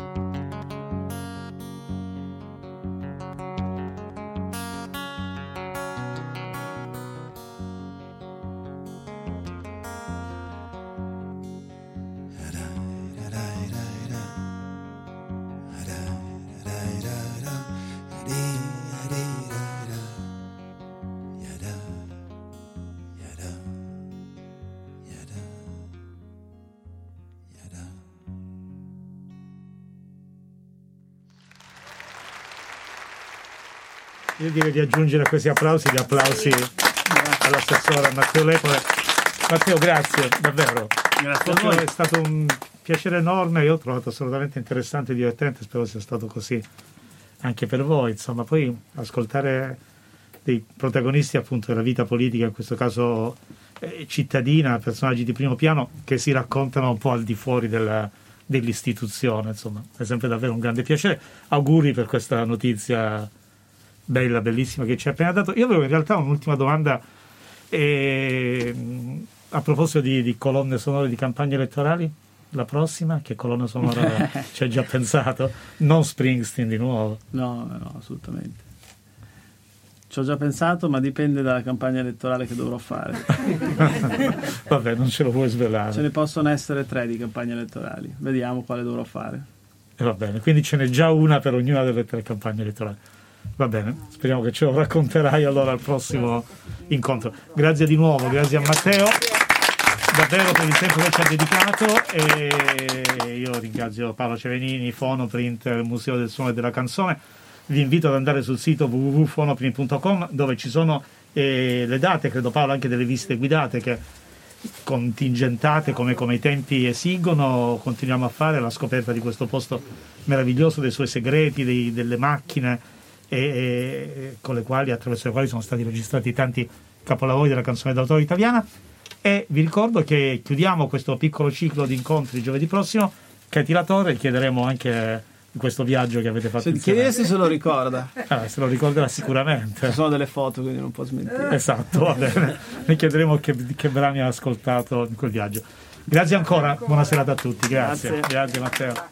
Io direi di aggiungere a questi applausi gli applausi all'assessore Matteo Lepore. Matteo, grazie, davvero. Grazie a voi. È stato un piacere enorme, io ho trovato assolutamente interessante e divertente, spero sia stato così anche per voi. Insomma, poi ascoltare dei protagonisti appunto della vita politica, in questo caso eh, cittadina, personaggi di primo piano che si raccontano un po' al di fuori della, dell'istituzione, insomma, è sempre davvero un grande piacere. Auguri per questa notizia bella, bellissima che ci ha appena dato. Io avevo in realtà un'ultima domanda eh, a proposito di, di colonne sonore di campagne elettorali. La prossima, che colonna sonora ci hai già pensato? Non Springsteen di nuovo? No, no, assolutamente. Ci ho già pensato, ma dipende dalla campagna elettorale che dovrò fare. Vabbè, non ce lo puoi svelare. Ce ne possono essere tre di campagne elettorali, vediamo quale dovrò fare. E va bene, quindi ce n'è già una per ognuna delle tre campagne elettorali. Va bene, speriamo che ce lo racconterai allora al prossimo incontro. Grazie di nuovo, grazie a Matteo. davvero per il tempo che ci ha dedicato, e io ringrazio Paolo Cevenini, Fonoprint, Museo del Suono e della Canzone. Vi invito ad andare sul sito w w w punto fonoprint punto com, dove ci sono eh, le date, credo Paolo anche delle visite guidate che contingentate come, come i tempi esigono. Continuiamo a fare la scoperta di questo posto meraviglioso, dei suoi segreti, dei, delle macchine e, e, con le quali, attraverso le quali sono stati registrati tanti capolavori della canzone d'autore italiana. E vi ricordo che chiudiamo questo piccolo ciclo di incontri giovedì prossimo. Katy Latore, chiederemo anche di questo viaggio che avete fatto se insieme. chiedesse se lo ricorda. Ah, se lo ricorderà sicuramente. Ci sono delle foto, quindi non può smentire. Esatto, va bene. Ne chiederemo che, che brani ha ascoltato in quel viaggio. Grazie ancora, buona serata a tutti. Grazie, Grazie, Grazie Matteo.